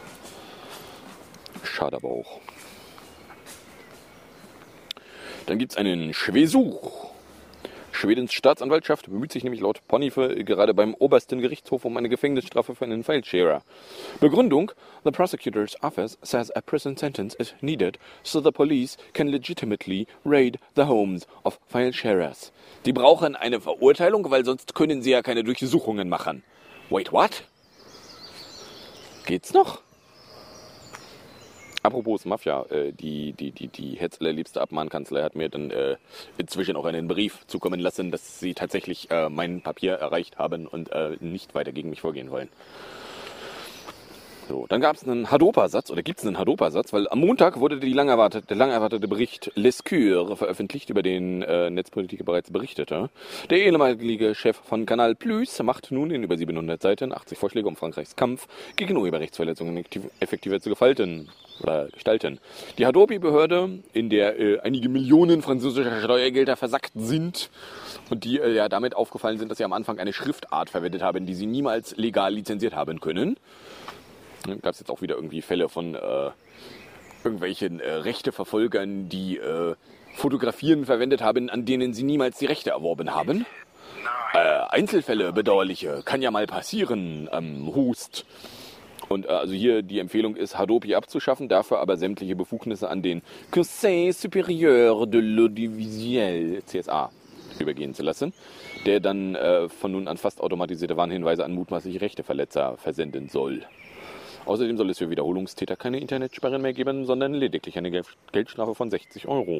Schade aber auch. Dann gibt es einen Schwesuch. Schwedens Staatsanwaltschaft bemüht sich nämlich laut Ponife gerade beim obersten Gerichtshof um eine Gefängnisstrafe für einen File-Sharer. Begründung: The prosecutor's office says a prison sentence is needed so the police can legitimately raid the homes of file-sharers. Die brauchen eine Verurteilung, weil sonst können sie ja keine Durchsuchungen machen. Wait, what? Geht's noch? Apropos Mafia, äh, die, die, die, die hetzallerliebste Abmahnkanzlei hat mir dann äh, inzwischen auch einen Brief zukommen lassen, dass sie tatsächlich äh, mein Papier erreicht haben und äh, nicht weiter gegen mich vorgehen wollen. So, dann gab es einen Hadopa-Satz, oder gibt es einen Hadopa-Satz, weil am Montag wurde die lang erwartete, der lang erwartete Bericht Lescure veröffentlicht, über den äh, Netzpolitiker bereits berichtete. Der ehemalige Chef von Canal Plus macht nun in über siebenhundert Seiten achtzig Vorschläge, um Frankreichs Kampf gegen Urheberrechtsverletzungen effektiver zu gefalten oder gestalten. Die Hadopi-Behörde, in der äh, einige Millionen französischer Steuergelder versackt sind und die äh, ja damit aufgefallen sind, dass sie am Anfang eine Schriftart verwendet haben, die sie niemals legal lizenziert haben können. Gab es jetzt auch wieder irgendwie Fälle von äh, irgendwelchen äh, Rechteverfolgern, die äh, Fotografien verwendet haben, an denen sie niemals die Rechte erworben haben. Äh, Einzelfälle, bedauerliche, kann ja mal passieren, ähm, Hust. Und äh, also hier die Empfehlung ist, Hadopi abzuschaffen, dafür aber sämtliche Befugnisse an den Conseil Supérieur de l'Audiovisuel, C S A, übergehen zu lassen, der dann äh, von nun an fast automatisierte Warnhinweise an mutmaßliche Rechteverletzer versenden soll. Außerdem soll es für Wiederholungstäter keine Internetsperren mehr geben, sondern lediglich eine Geldstrafe von sechzig Euro.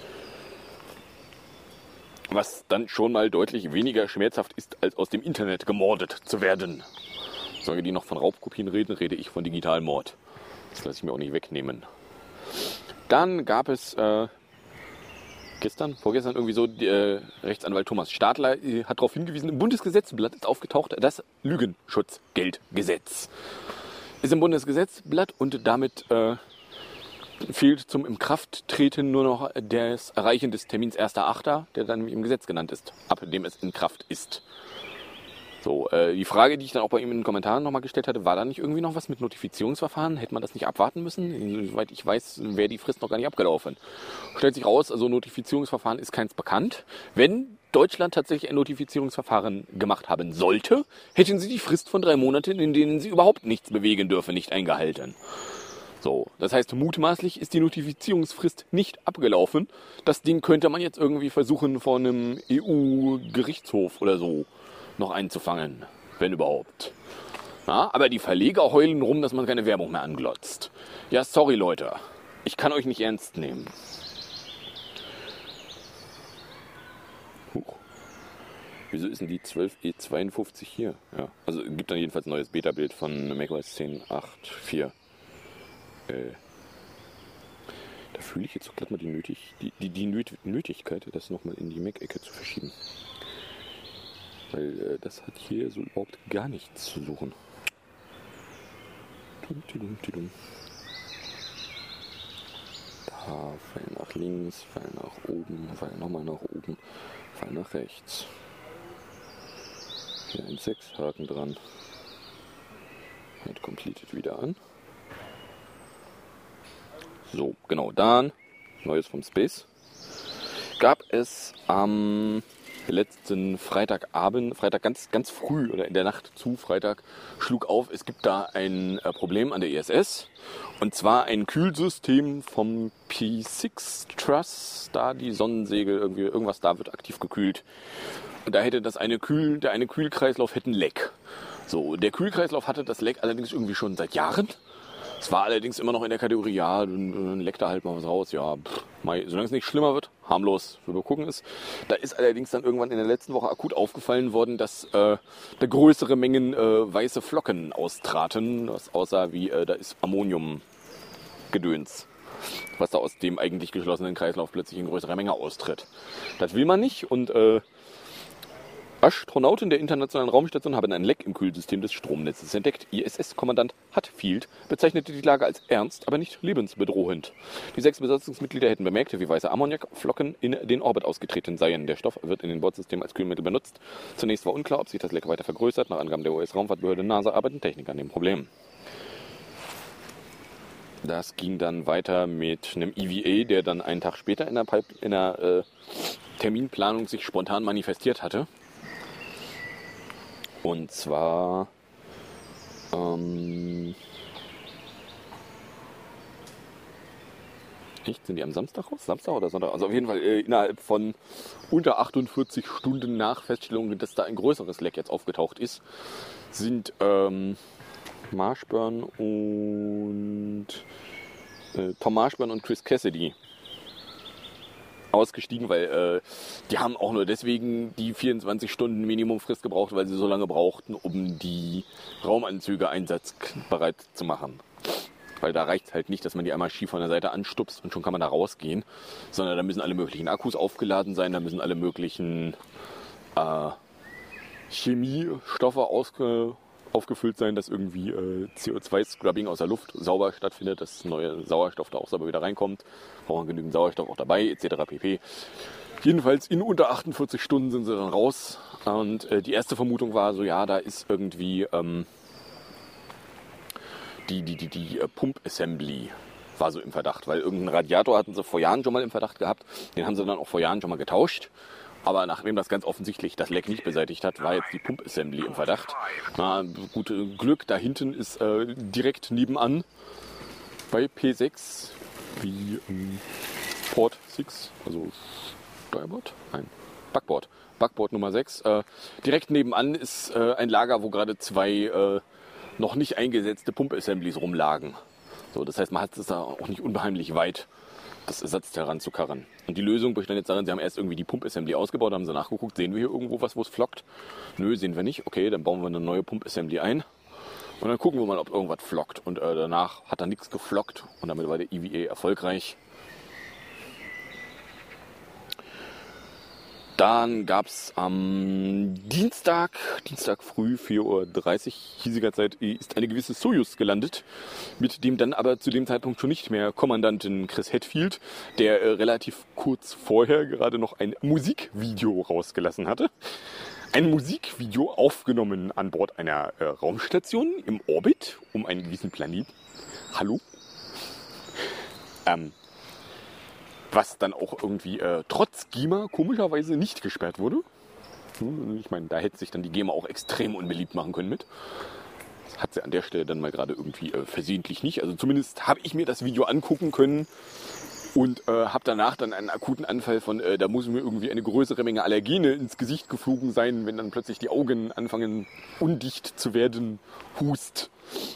Was dann schon mal deutlich weniger schmerzhaft ist, als aus dem Internet gemordet zu werden. Solche, die noch von Raubkopien reden, rede ich von Digitalmord. Das lasse ich mir auch nicht wegnehmen. Dann gab es äh, gestern, vorgestern irgendwie so, äh, Rechtsanwalt Thomas Stadler äh, hat darauf hingewiesen, im Bundesgesetzblatt ist aufgetaucht das Lügenschutzgeldgesetz. Ist im Bundesgesetzblatt und damit äh, fehlt zum Inkrafttreten nur noch das Erreichen des Termins erster Achter, der dann im Gesetz genannt ist, ab dem es in Kraft ist. So, äh, die Frage, die ich dann auch bei ihm in den Kommentaren nochmal gestellt hatte, war da nicht irgendwie noch was mit Notifizierungsverfahren? Hätte man das nicht abwarten müssen? Soweit ich weiß, wäre die Frist noch gar nicht abgelaufen. Stellt sich raus, also Notifizierungsverfahren ist keins bekannt. Wenn Deutschland tatsächlich ein Notifizierungsverfahren gemacht haben sollte, hätten sie die Frist von drei Monaten, in denen sie überhaupt nichts bewegen dürfen, nicht eingehalten. So, das heißt, mutmaßlich ist die Notifizierungsfrist nicht abgelaufen. Das Ding könnte man jetzt irgendwie versuchen, vor einem E U-Gerichtshof oder so noch einzufangen, wenn überhaupt. Ja, aber die Verleger heulen rum, dass man keine Werbung mehr anglotzt. Ja, sorry Leute, ich kann euch nicht ernst nehmen. Huch. Wieso ist denn die zwölf E zweiundfünfzig hier? Ja, also gibt dann jedenfalls ein neues Beta-Bild von macOS zehn Punkt acht Punkt vier. Äh, da fühle ich jetzt doch glatt mal die, nötig, die, die, die Nöt Nötigkeit, das nochmal in die Mac-Ecke zu verschieben. Weil äh, das hat hier so überhaupt gar nichts zu suchen. Dum, tidum, tidum. Da, Pfeil nach links, Pfeil nach oben, Pfeil nochmal nach oben, Pfeil nach rechts. Hier ein Sechshaken dran. Halt completed wieder an. So, genau, dann Neues vom Space. Gab es am letzten Freitagabend, Freitag ganz, ganz früh oder in der Nacht zu Freitag, schlug auf, es gibt da ein äh, Problem an der I S S. Und zwar ein Kühlsystem vom P sechs Truss, da die Sonnensegel, irgendwie irgendwas da wird aktiv gekühlt. Und da hätte das eine Kühl, der eine Kühlkreislauf hätte ein Leck. So, der Kühlkreislauf hatte das Leck allerdings irgendwie schon seit Jahren. Es war allerdings immer noch in der Kategorie, ja, dann leckt da halt mal was raus, ja, pff, mal, solange es nicht schlimmer wird, harmlos, wir gucken es. Da ist allerdings dann irgendwann in der letzten Woche akut aufgefallen worden, dass äh, da größere Mengen äh, weiße Flocken austraten, was aussah wie, äh, da ist Ammoniumgedöns, was da aus dem eigentlich geschlossenen Kreislauf plötzlich in größerer Menge austritt. Das will man nicht und äh, Astronauten der Internationalen Raumstation haben ein Leck im Kühlsystem des Stromnetzes entdeckt. I S S-Kommandant Hatfield bezeichnete die Lage als ernst, aber nicht lebensbedrohend. Die sechs Besatzungsmitglieder hätten bemerkt, wie weiße Ammoniakflocken in den Orbit ausgetreten seien. Der Stoff wird in den Bordsystemen als Kühlmittel benutzt. Zunächst war unklar, ob sich das Leck weiter vergrößert. Nach Angaben der U S-Raumfahrtbehörde NASA arbeiten Techniker an dem Problem. Das ging dann weiter mit einem E V A, der dann einen Tag später in der, Pipe, in der äh, Terminplanung sich spontan manifestiert hatte. Und zwar ähm, echt, sind die am Samstag raus? Samstag oder Sonntag? Also auf jeden Fall äh, innerhalb von unter achtundvierzig Stunden nach Feststellung, dass da ein größeres Leck jetzt aufgetaucht ist, sind ähm, Marshburn und äh, Tom Marshburn und Chris Cassidy ausgestiegen, weil äh, die haben auch nur deswegen die vierundzwanzig Stunden Minimumfrist gebraucht, weil sie so lange brauchten, um die Raumanzüge einsatzbereit zu machen. Weil da reicht es halt nicht, dass man die einmal schief von der Seite anstupst und schon kann man da rausgehen, sondern da müssen alle möglichen Akkus aufgeladen sein, da müssen alle möglichen äh, Chemiestoffe ausge aufgefüllt sein, dass irgendwie äh, C O zwei Scrubbing aus der Luft sauber stattfindet, dass neue Sauerstoff da auch sauber wieder reinkommt, brauchen genügend Sauerstoff auch dabei, et cetera pp. Jedenfalls in unter achtundvierzig Stunden sind sie dann raus und äh, die erste Vermutung war so, ja, da ist irgendwie ähm, die, die, die, die äh, Pump-Assembly war so im Verdacht, weil irgendeinen Radiator hatten sie vor Jahren schon mal im Verdacht gehabt, den haben sie dann auch vor Jahren schon mal getauscht. Aber nachdem das ganz offensichtlich das Leck nicht beseitigt hat, war jetzt die Pump-Assembly im Verdacht. Na, gut, Glück, da hinten ist äh, direkt nebenan bei P sechs, wie ähm, Port sechs, also Steuerbord? Nein, Backbord. Backbord Nummer sechs. Äh, direkt nebenan ist äh, ein Lager, wo gerade zwei äh, noch nicht eingesetzte Pump-Assemblies rumlagen. So, das heißt, man hat es da auch nicht unheimlich weit, das Ersatzteil ranzukarren. Und die Lösung bestand jetzt darin, sie haben erst irgendwie die Pump-Assembly ausgebaut, haben sie nachgeguckt, sehen wir hier irgendwo was, wo es flockt? Nö, sehen wir nicht. Okay, dann bauen wir eine neue Pump-Assembly ein. Und dann gucken wir mal, ob irgendwas flockt. Und äh, danach hat da nichts geflockt und damit war der E V A erfolgreich. Dann gab es am Dienstag, Dienstag früh, vier Uhr dreißig hiesiger Zeit, ist eine gewisse Soyuz gelandet, mit dem dann aber zu dem Zeitpunkt schon nicht mehr Kommandantin Chris Hadfield, der äh, relativ kurz vorher gerade noch ein Musikvideo rausgelassen hatte. Ein Musikvideo aufgenommen an Bord einer äh, Raumstation im Orbit um einen gewissen Planeten. Hallo? Ähm... Was dann auch irgendwie äh, trotz GEMA komischerweise nicht gesperrt wurde. Ich meine, da hätte sich dann die GEMA auch extrem unbeliebt machen können mit. Das hat sie an der Stelle dann mal gerade irgendwie äh, versehentlich nicht. Also zumindest habe ich mir das Video angucken können und äh, habe danach dann einen akuten Anfall von, äh, da muss mir irgendwie eine größere Menge Allergene ins Gesicht geflogen sein, wenn dann plötzlich die Augen anfangen undicht zu werden, Hust.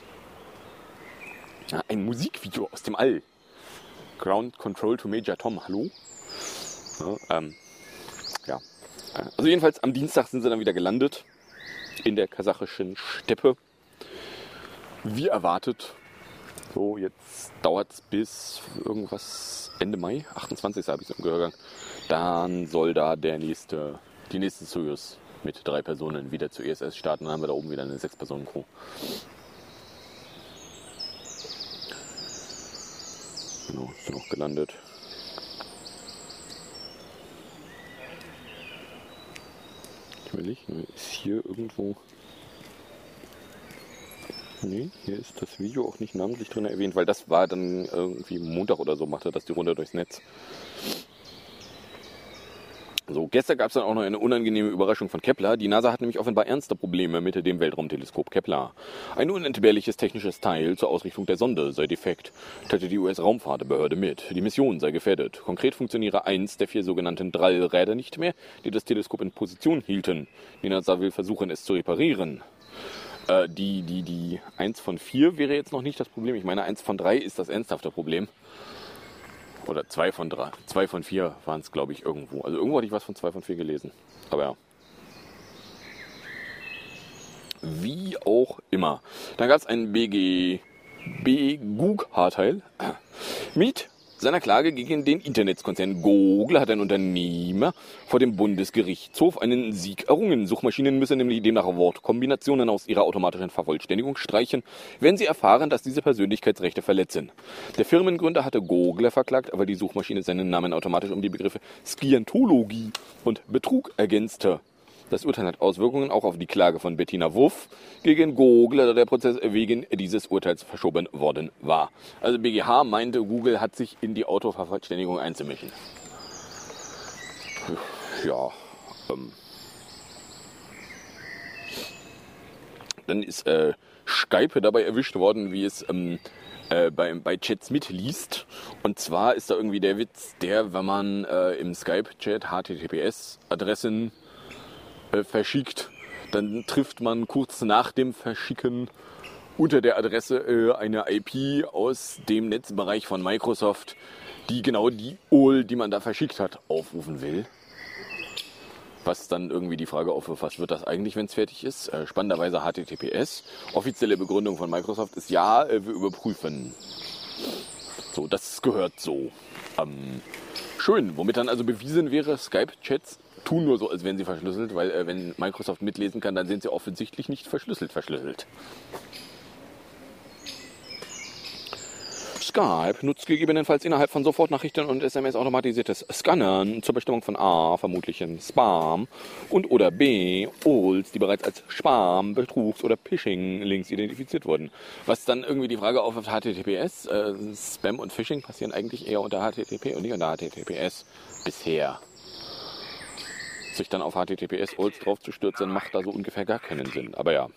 Ja, ein Musikvideo aus dem All. Ground Control to Major Tom, hallo? Ja, ähm, ja. Also jedenfalls am Dienstag sind sie dann wieder gelandet in der kasachischen Steppe. Wie erwartet. So, jetzt dauert es bis irgendwas Ende Mai, achtundzwanzigsten habe ich es im Gehörgang. Dann soll da der nächste, die nächste Soyuz mit drei Personen wieder zur I S S starten. Dann haben wir da oben wieder eine Sechs-Personen-Crew. Genau, ist dann auch gelandet. Ich will nicht, ist hier irgendwo... Nee, hier ist das Video auch nicht namentlich drin erwähnt, weil das war dann irgendwie Montag oder so, machte das die Runde durchs Netz. So, gestern gab es dann auch noch eine unangenehme Überraschung von Kepler. Die NASA hat nämlich offenbar ernste Probleme mit dem Weltraumteleskop Kepler. Ein unentbehrliches technisches Teil zur Ausrichtung der Sonde sei defekt, teilte die U S-Raumfahrtbehörde mit. Die Mission sei gefährdet. Konkret funktioniere eins der vier sogenannten Drall-Räder nicht mehr, die das Teleskop in Position hielten. Die NASA will versuchen, es zu reparieren. Äh, die, die, die eins von vier wäre jetzt noch nicht das Problem. Ich meine, eins von drei ist das ernsthafte Problem. Oder zwei von drei, zwei von vier waren es, glaube ich, irgendwo. Also irgendwo hatte ich was von zwei von vier gelesen. Aber ja. Wie auch immer. Dann gab es einen B G B-Gug-Haarteil mit seiner Klage gegen den Internetkonzern Google hat ein Unternehmer vor dem Bundesgerichtshof einen Sieg errungen. Suchmaschinen müssen nämlich demnach Wortkombinationen aus ihrer automatischen Vervollständigung streichen, wenn sie erfahren, dass diese Persönlichkeitsrechte verletzen. Der Firmengründer hatte Google verklagt, weil die Suchmaschine seinen Namen automatisch um die Begriffe Scientologie und Betrug ergänzte. Das Urteil hat Auswirkungen auch auf die Klage von Bettina Wuff gegen Google, da der Prozess wegen dieses Urteils verschoben worden war. Also B G H meinte, Google hat sich in die Autovervollständigung einzumischen. ja, ähm, dann ist äh, Skype dabei erwischt worden, wie es ähm, äh, bei, bei Chats mitliest. Und zwar ist da irgendwie der Witz, der, wenn man äh, im Skype-Chat H T T P S-Adressen äh, verschickt, dann trifft man kurz nach dem Verschicken unter der Adresse äh, eine I P aus dem Netzbereich von Microsoft, die genau die U R L, die man da verschickt hat, aufrufen will. Was dann irgendwie die Frage aufwirft, was wird das eigentlich, wenn es fertig ist? Äh, spannenderweise H T T P S. Offizielle Begründung von Microsoft ist ja, äh, wir überprüfen. So, das gehört so. Ähm, schön, womit dann also bewiesen wäre, Skype-Chats tun nur so, als wären sie verschlüsselt, weil äh, wenn Microsoft mitlesen kann, dann sind sie offensichtlich nicht verschlüsselt verschlüsselt. Skype nutzt gegebenenfalls innerhalb von Sofortnachrichten und S M S automatisiertes Scannern zur Bestimmung von A, vermutlichen Spam und oder B, U R Ls, die bereits als Spam, Betrugs- oder Phishing-Links identifiziert wurden. Was dann irgendwie die Frage aufwirft, H T T P S, äh, Spam und Phishing passieren eigentlich eher unter H T T P und nicht unter H T T P S bisher. Sich dann auf H T T P S-U R Ls drauf zu stürzen, macht da so ungefähr gar keinen Sinn. Aber ja.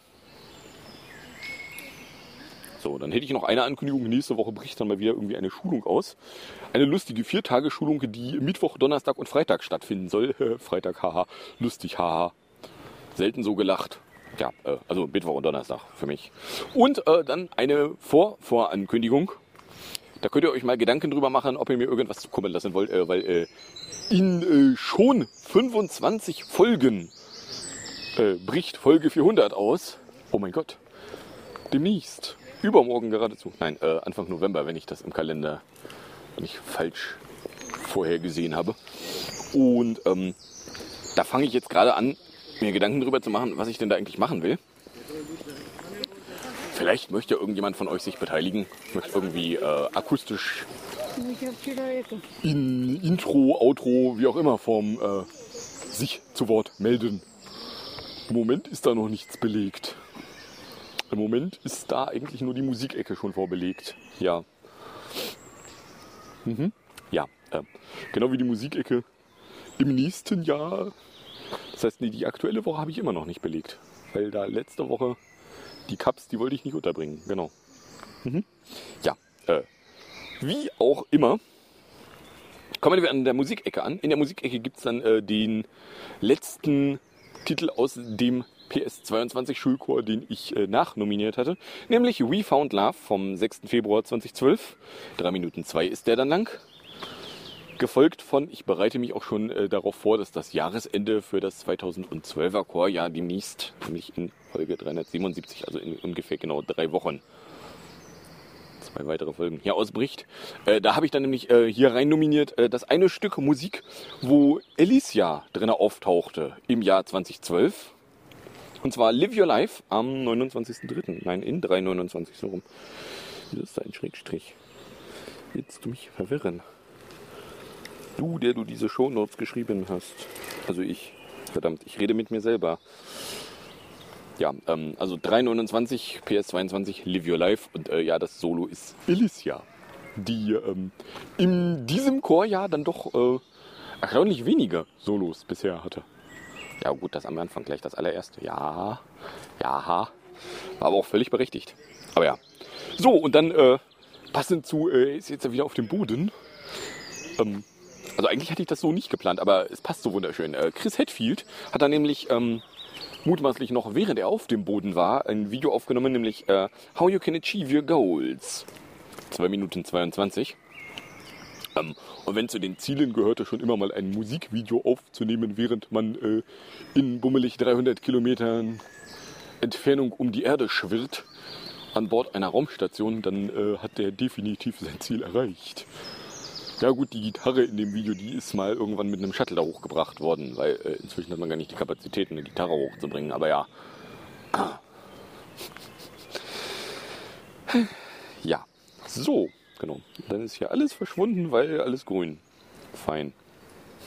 So, dann hätte ich noch eine Ankündigung. Nächste Woche bricht dann mal wieder irgendwie eine Schulung aus. Eine lustige Viertagesschulung, die Mittwoch, Donnerstag und Freitag stattfinden soll. Freitag, haha, lustig, haha. Selten so gelacht. Ja, äh, also Mittwoch und Donnerstag für mich. Und äh, dann eine Vor-Vorankündigung. Da könnt ihr euch mal Gedanken drüber machen, ob ihr mir irgendwas zukommen lassen wollt. Äh, weil äh, in äh, schon fünfundzwanzig Folgen äh, bricht Folge vierhundert aus. Oh mein Gott. Demnächst. Übermorgen geradezu. Nein, äh, Anfang November, wenn ich das im Kalender nicht falsch vorher gesehen habe. Und ähm, da fange ich jetzt gerade an, mir Gedanken drüber zu machen, was ich denn da eigentlich machen will. Vielleicht möchte irgendjemand von euch sich beteiligen, möchte irgendwie äh, akustisch in Intro, Outro, wie auch immer Form äh, sich zu Wort melden. Im Moment ist da noch nichts belegt. Im Moment ist da eigentlich nur die Musikecke schon vorbelegt. Ja. Mhm. Ja, äh, genau wie die Musikecke im nächsten Jahr. Das heißt, nee, die aktuelle Woche habe ich immer noch nicht belegt. Weil da letzte Woche die Cups, die wollte ich nicht unterbringen. Genau. Mhm. Ja, äh, wie auch immer. Kommen wir an der Musikecke an. In der Musikecke gibt es dann äh, den letzten Titel aus dem P S zweiundzwanzig Schulchor, den ich äh, nachnominiert hatte, nämlich We Found Love vom sechsten Februar zweitausendzwölf. drei Minuten zwei ist der dann lang. Gefolgt von, ich bereite mich auch schon äh, darauf vor, dass das Jahresende für das zweitausendzwölfer Chorjahr demnächst, nämlich in Folge dreihundertsiebenundsiebzig, also in ungefähr genau drei Wochen, zwei weitere Folgen hier ausbricht. Äh, da habe ich dann nämlich äh, hier rein nominiert äh, das eine Stück Musik, wo Alicia drin auftauchte im Jahr zweitausendzwölf. Und zwar Live Your Life am neunundzwanzigsten dritten Nein, in drei neunundzwanzig so rum. Das ist ein Schrägstrich. Willst du mich verwirren? Du, der du diese Shownotes geschrieben hast. Also ich. Verdammt, ich rede mit mir selber. Ja, ähm, also drei neunundzwanzig, P S zweiundzwanzig, Live Your Life. Und äh, ja, das Solo ist Alicia, die ähm, in diesem Chorjahr dann doch äh, erstaunlich weniger Solos bisher hatte. Ja gut, das am Anfang gleich das allererste. Ja, ja, war aber auch völlig berechtigt. Aber ja. So, und dann äh, passend zu, äh, ist jetzt wieder auf dem Boden. Ähm, also eigentlich hatte ich das so nicht geplant, aber es passt so wunderschön. Äh, Chris Hadfield hat dann nämlich ähm, mutmaßlich noch, während er auf dem Boden war, ein Video aufgenommen, nämlich äh, How You Can Achieve Your Goals. zwei Minuten zweiundzwanzig. Ähm, und wenn zu den Zielen gehörte, schon immer mal ein Musikvideo aufzunehmen, während man äh, in bummelig dreihundert Kilometern Entfernung um die Erde schwirrt, an Bord einer Raumstation, dann äh, hat der definitiv sein Ziel erreicht. Ja gut, die Gitarre in dem Video, die ist mal irgendwann mit einem Shuttle da hochgebracht worden, weil äh, inzwischen hat man gar nicht die Kapazität, eine Gitarre hochzubringen, aber ja. Ja, so. Genau. Dann ist hier alles verschwunden, weil alles grün. Fein.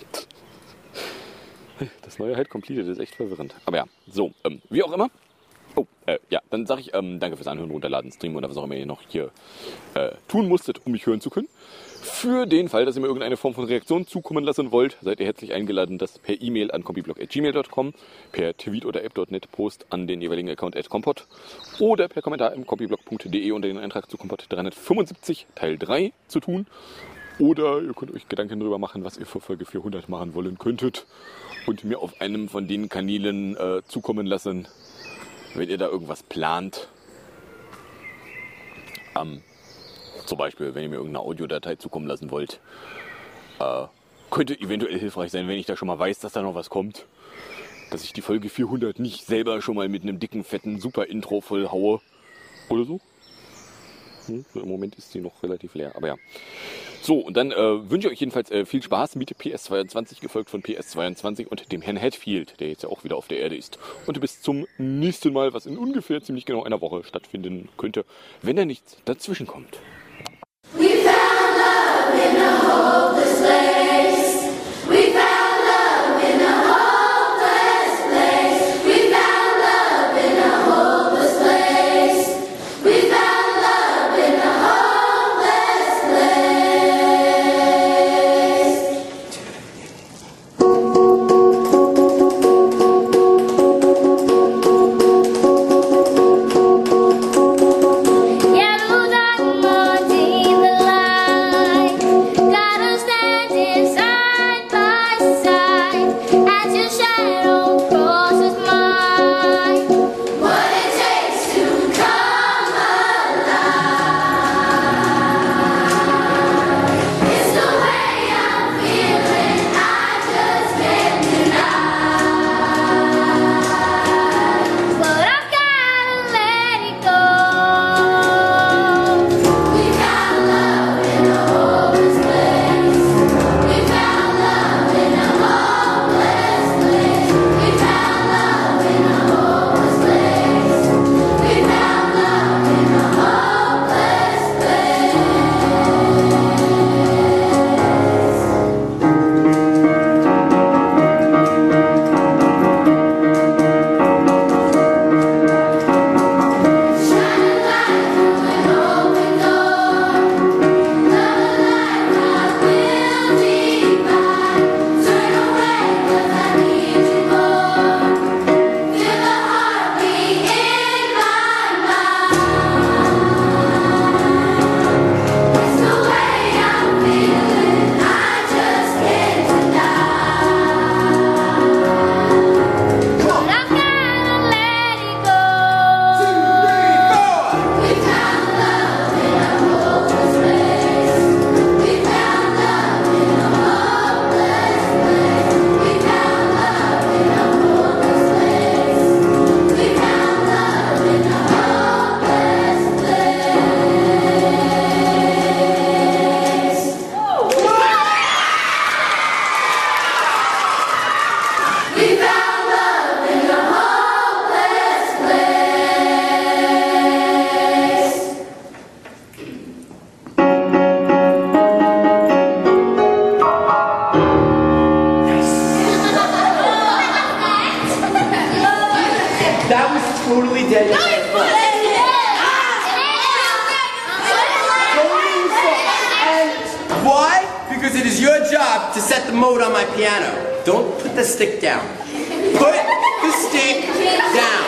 Das neue Halt Completed ist echt verwirrend. Aber ja, so, ähm, wie auch immer. Oh, äh, ja, dann sage ich ähm, danke fürs Anhören, Runterladen, Streamen oder was auch immer ihr noch hier äh, tun musstet, um mich hören zu können. Für den Fall, dass ihr mir irgendeine Form von Reaktion zukommen lassen wollt, seid ihr herzlich eingeladen, das per E-Mail an compiblog at gmail punkt com, per Tweet oder app punkt net Post an den jeweiligen Account at compot oder per Kommentar im compiblog punkt de unter den Eintrag zu Kompott dreihundertfünfundsiebzig Teil drei zu tun. Oder ihr könnt euch Gedanken darüber machen, was ihr für Folge vierhundert machen wollen könntet und mir auf einem von den Kanälen äh, zukommen lassen, wenn ihr da irgendwas plant. Ähm, zum Beispiel, wenn ihr mir irgendeine Audiodatei zukommen lassen wollt, äh, könnte eventuell hilfreich sein, wenn ich da schon mal weiß, dass da noch was kommt. Dass ich die Folge vierhundert nicht selber schon mal mit einem dicken, fetten Super-Intro vollhaue. Oder so. Hm, Im Moment ist sie noch relativ leer, aber ja. So, und dann äh, wünsche ich euch jedenfalls äh, viel Spaß mit P S zweiundzwanzig, gefolgt von P S zweiundzwanzig und dem Herrn Hatfield, der jetzt ja auch wieder auf der Erde ist. Und bis zum nächsten Mal, was in ungefähr ziemlich genau einer Woche stattfinden könnte, wenn da nichts dazwischen kommt. We found love in a hopeless place. We found love in a hopeless place. We found love in a hopeless place. We found love in a hopeless place. Yellow diamond in the light, got us standing side by side as your shadow crosses mine. What it takes to come alive. It's the way I'm feeling, I just can't deny. But I've gotta let it go. We found love in a hopeless place. We found love in a hopeless place. We found love in a hopeless place. We found love in a hopeless place. Shining light through an open door. Love light, I will divide. Turn away 'cause I need you more. Feel the heartbeat in my mind. It's the way I'm feeling, I just can't deny. But I've gotta let it go. We found love in a hopeless place. We found love in a hopeless place. We found love in a hopeless place. We found love in a hopeless place. We found love in a hopeless place. That was totally dead. And why? Because it is your job to set the mode on my piano. Don't put the stick down. Put the stick down.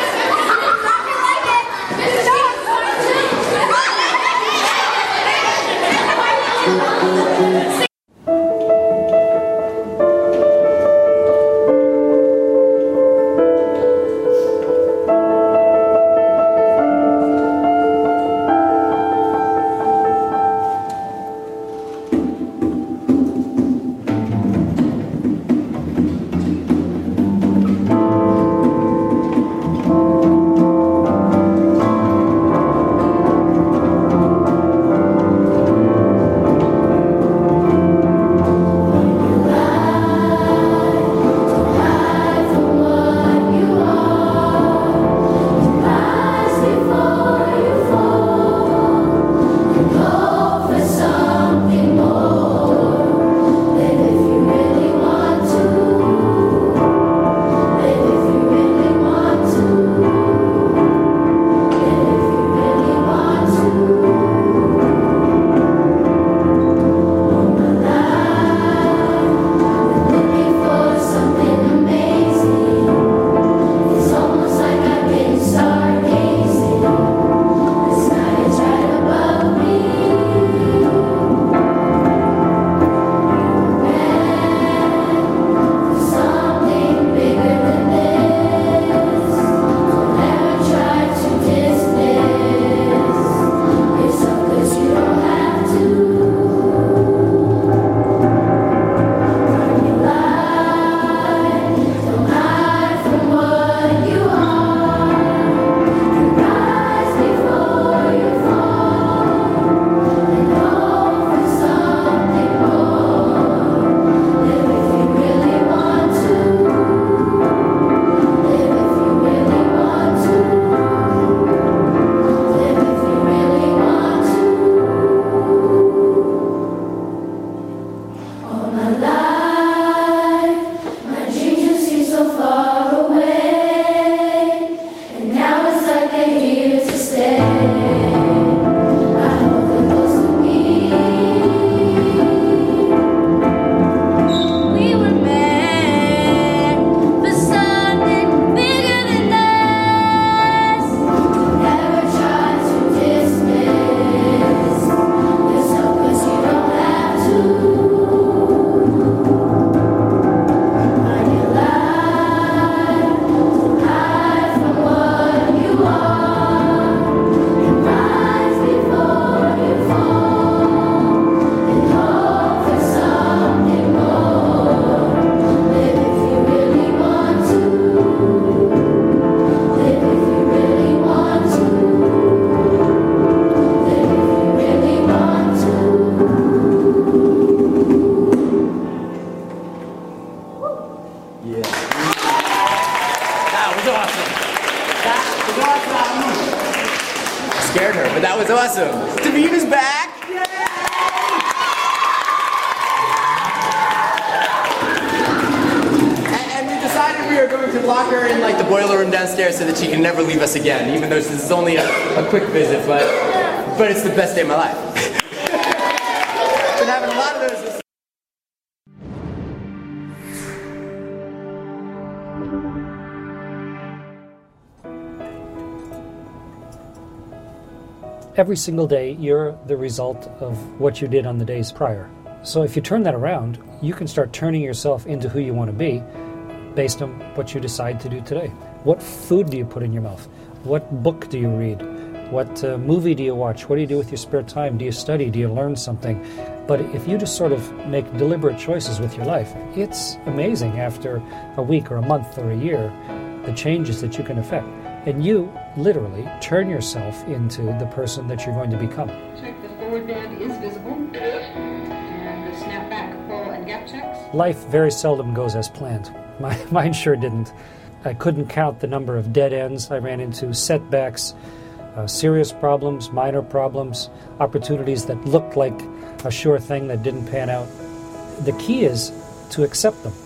scared her, but that was awesome. Davina's back! We are going to lock her in like the boiler room downstairs so that she can never leave us again, even though this is only a, a quick visit, but but it's the best day of my life. Been having a lot of those. Every single day, you're the result of what you did on the days prior. So if you turn that around, you can start turning yourself into who you want to be based on what you decide to do today. What food do you put in your mouth? What book do you read? What uh, movie do you watch? What do you do with your spare time? Do you study? Do you learn something? But if you just sort of make deliberate choices with your life, it's amazing after a week or a month or a year, the changes that you can affect. And you literally turn yourself into the person that you're going to become. Check the forward band is visible. It is. And the snapback, pull, and gap checks. Life very seldom goes as planned. My, mine sure didn't. I couldn't count the number of dead ends I ran into, setbacks, uh, serious problems, minor problems, opportunities that looked like a sure thing that didn't pan out. The key is to accept them.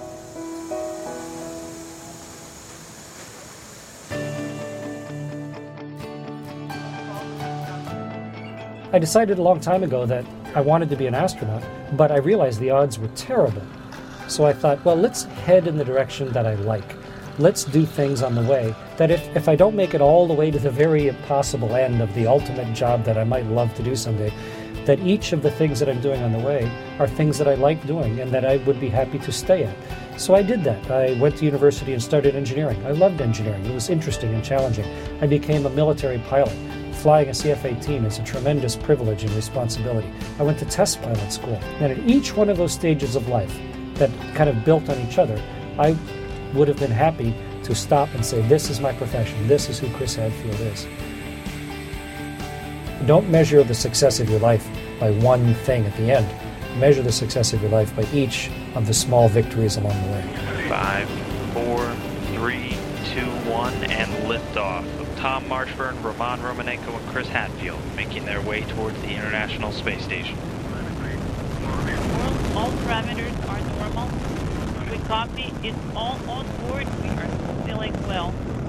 I decided a long time ago that I wanted to be an astronaut, but I realized the odds were terrible. So I thought, well, let's head in the direction that I like. Let's do things on the way that if, if I don't make it all the way to the very impossible end of the ultimate job that I might love to do someday, that each of the things that I'm doing on the way are things that I like doing and that I would be happy to stay at. So I did that. I went to university and started engineering. I loved engineering. It was interesting and challenging. I became a military pilot. Flying a C F eighteen is a tremendous privilege and responsibility. I went to test pilot school. And at each one of those stages of life that kind of built on each other, I would have been happy to stop and say, this is my profession, this is who Chris Hadfield is. Don't measure the success of your life by one thing at the end. Measure the success of your life by each of the small victories along the way. Five, four, three, two, one, and liftoff of Tom Marshburn, Roman Romanenko, and Chris Hadfield making their way towards the International Space Station. All parameters are normal. We copy. It's all on board. We are feeling well.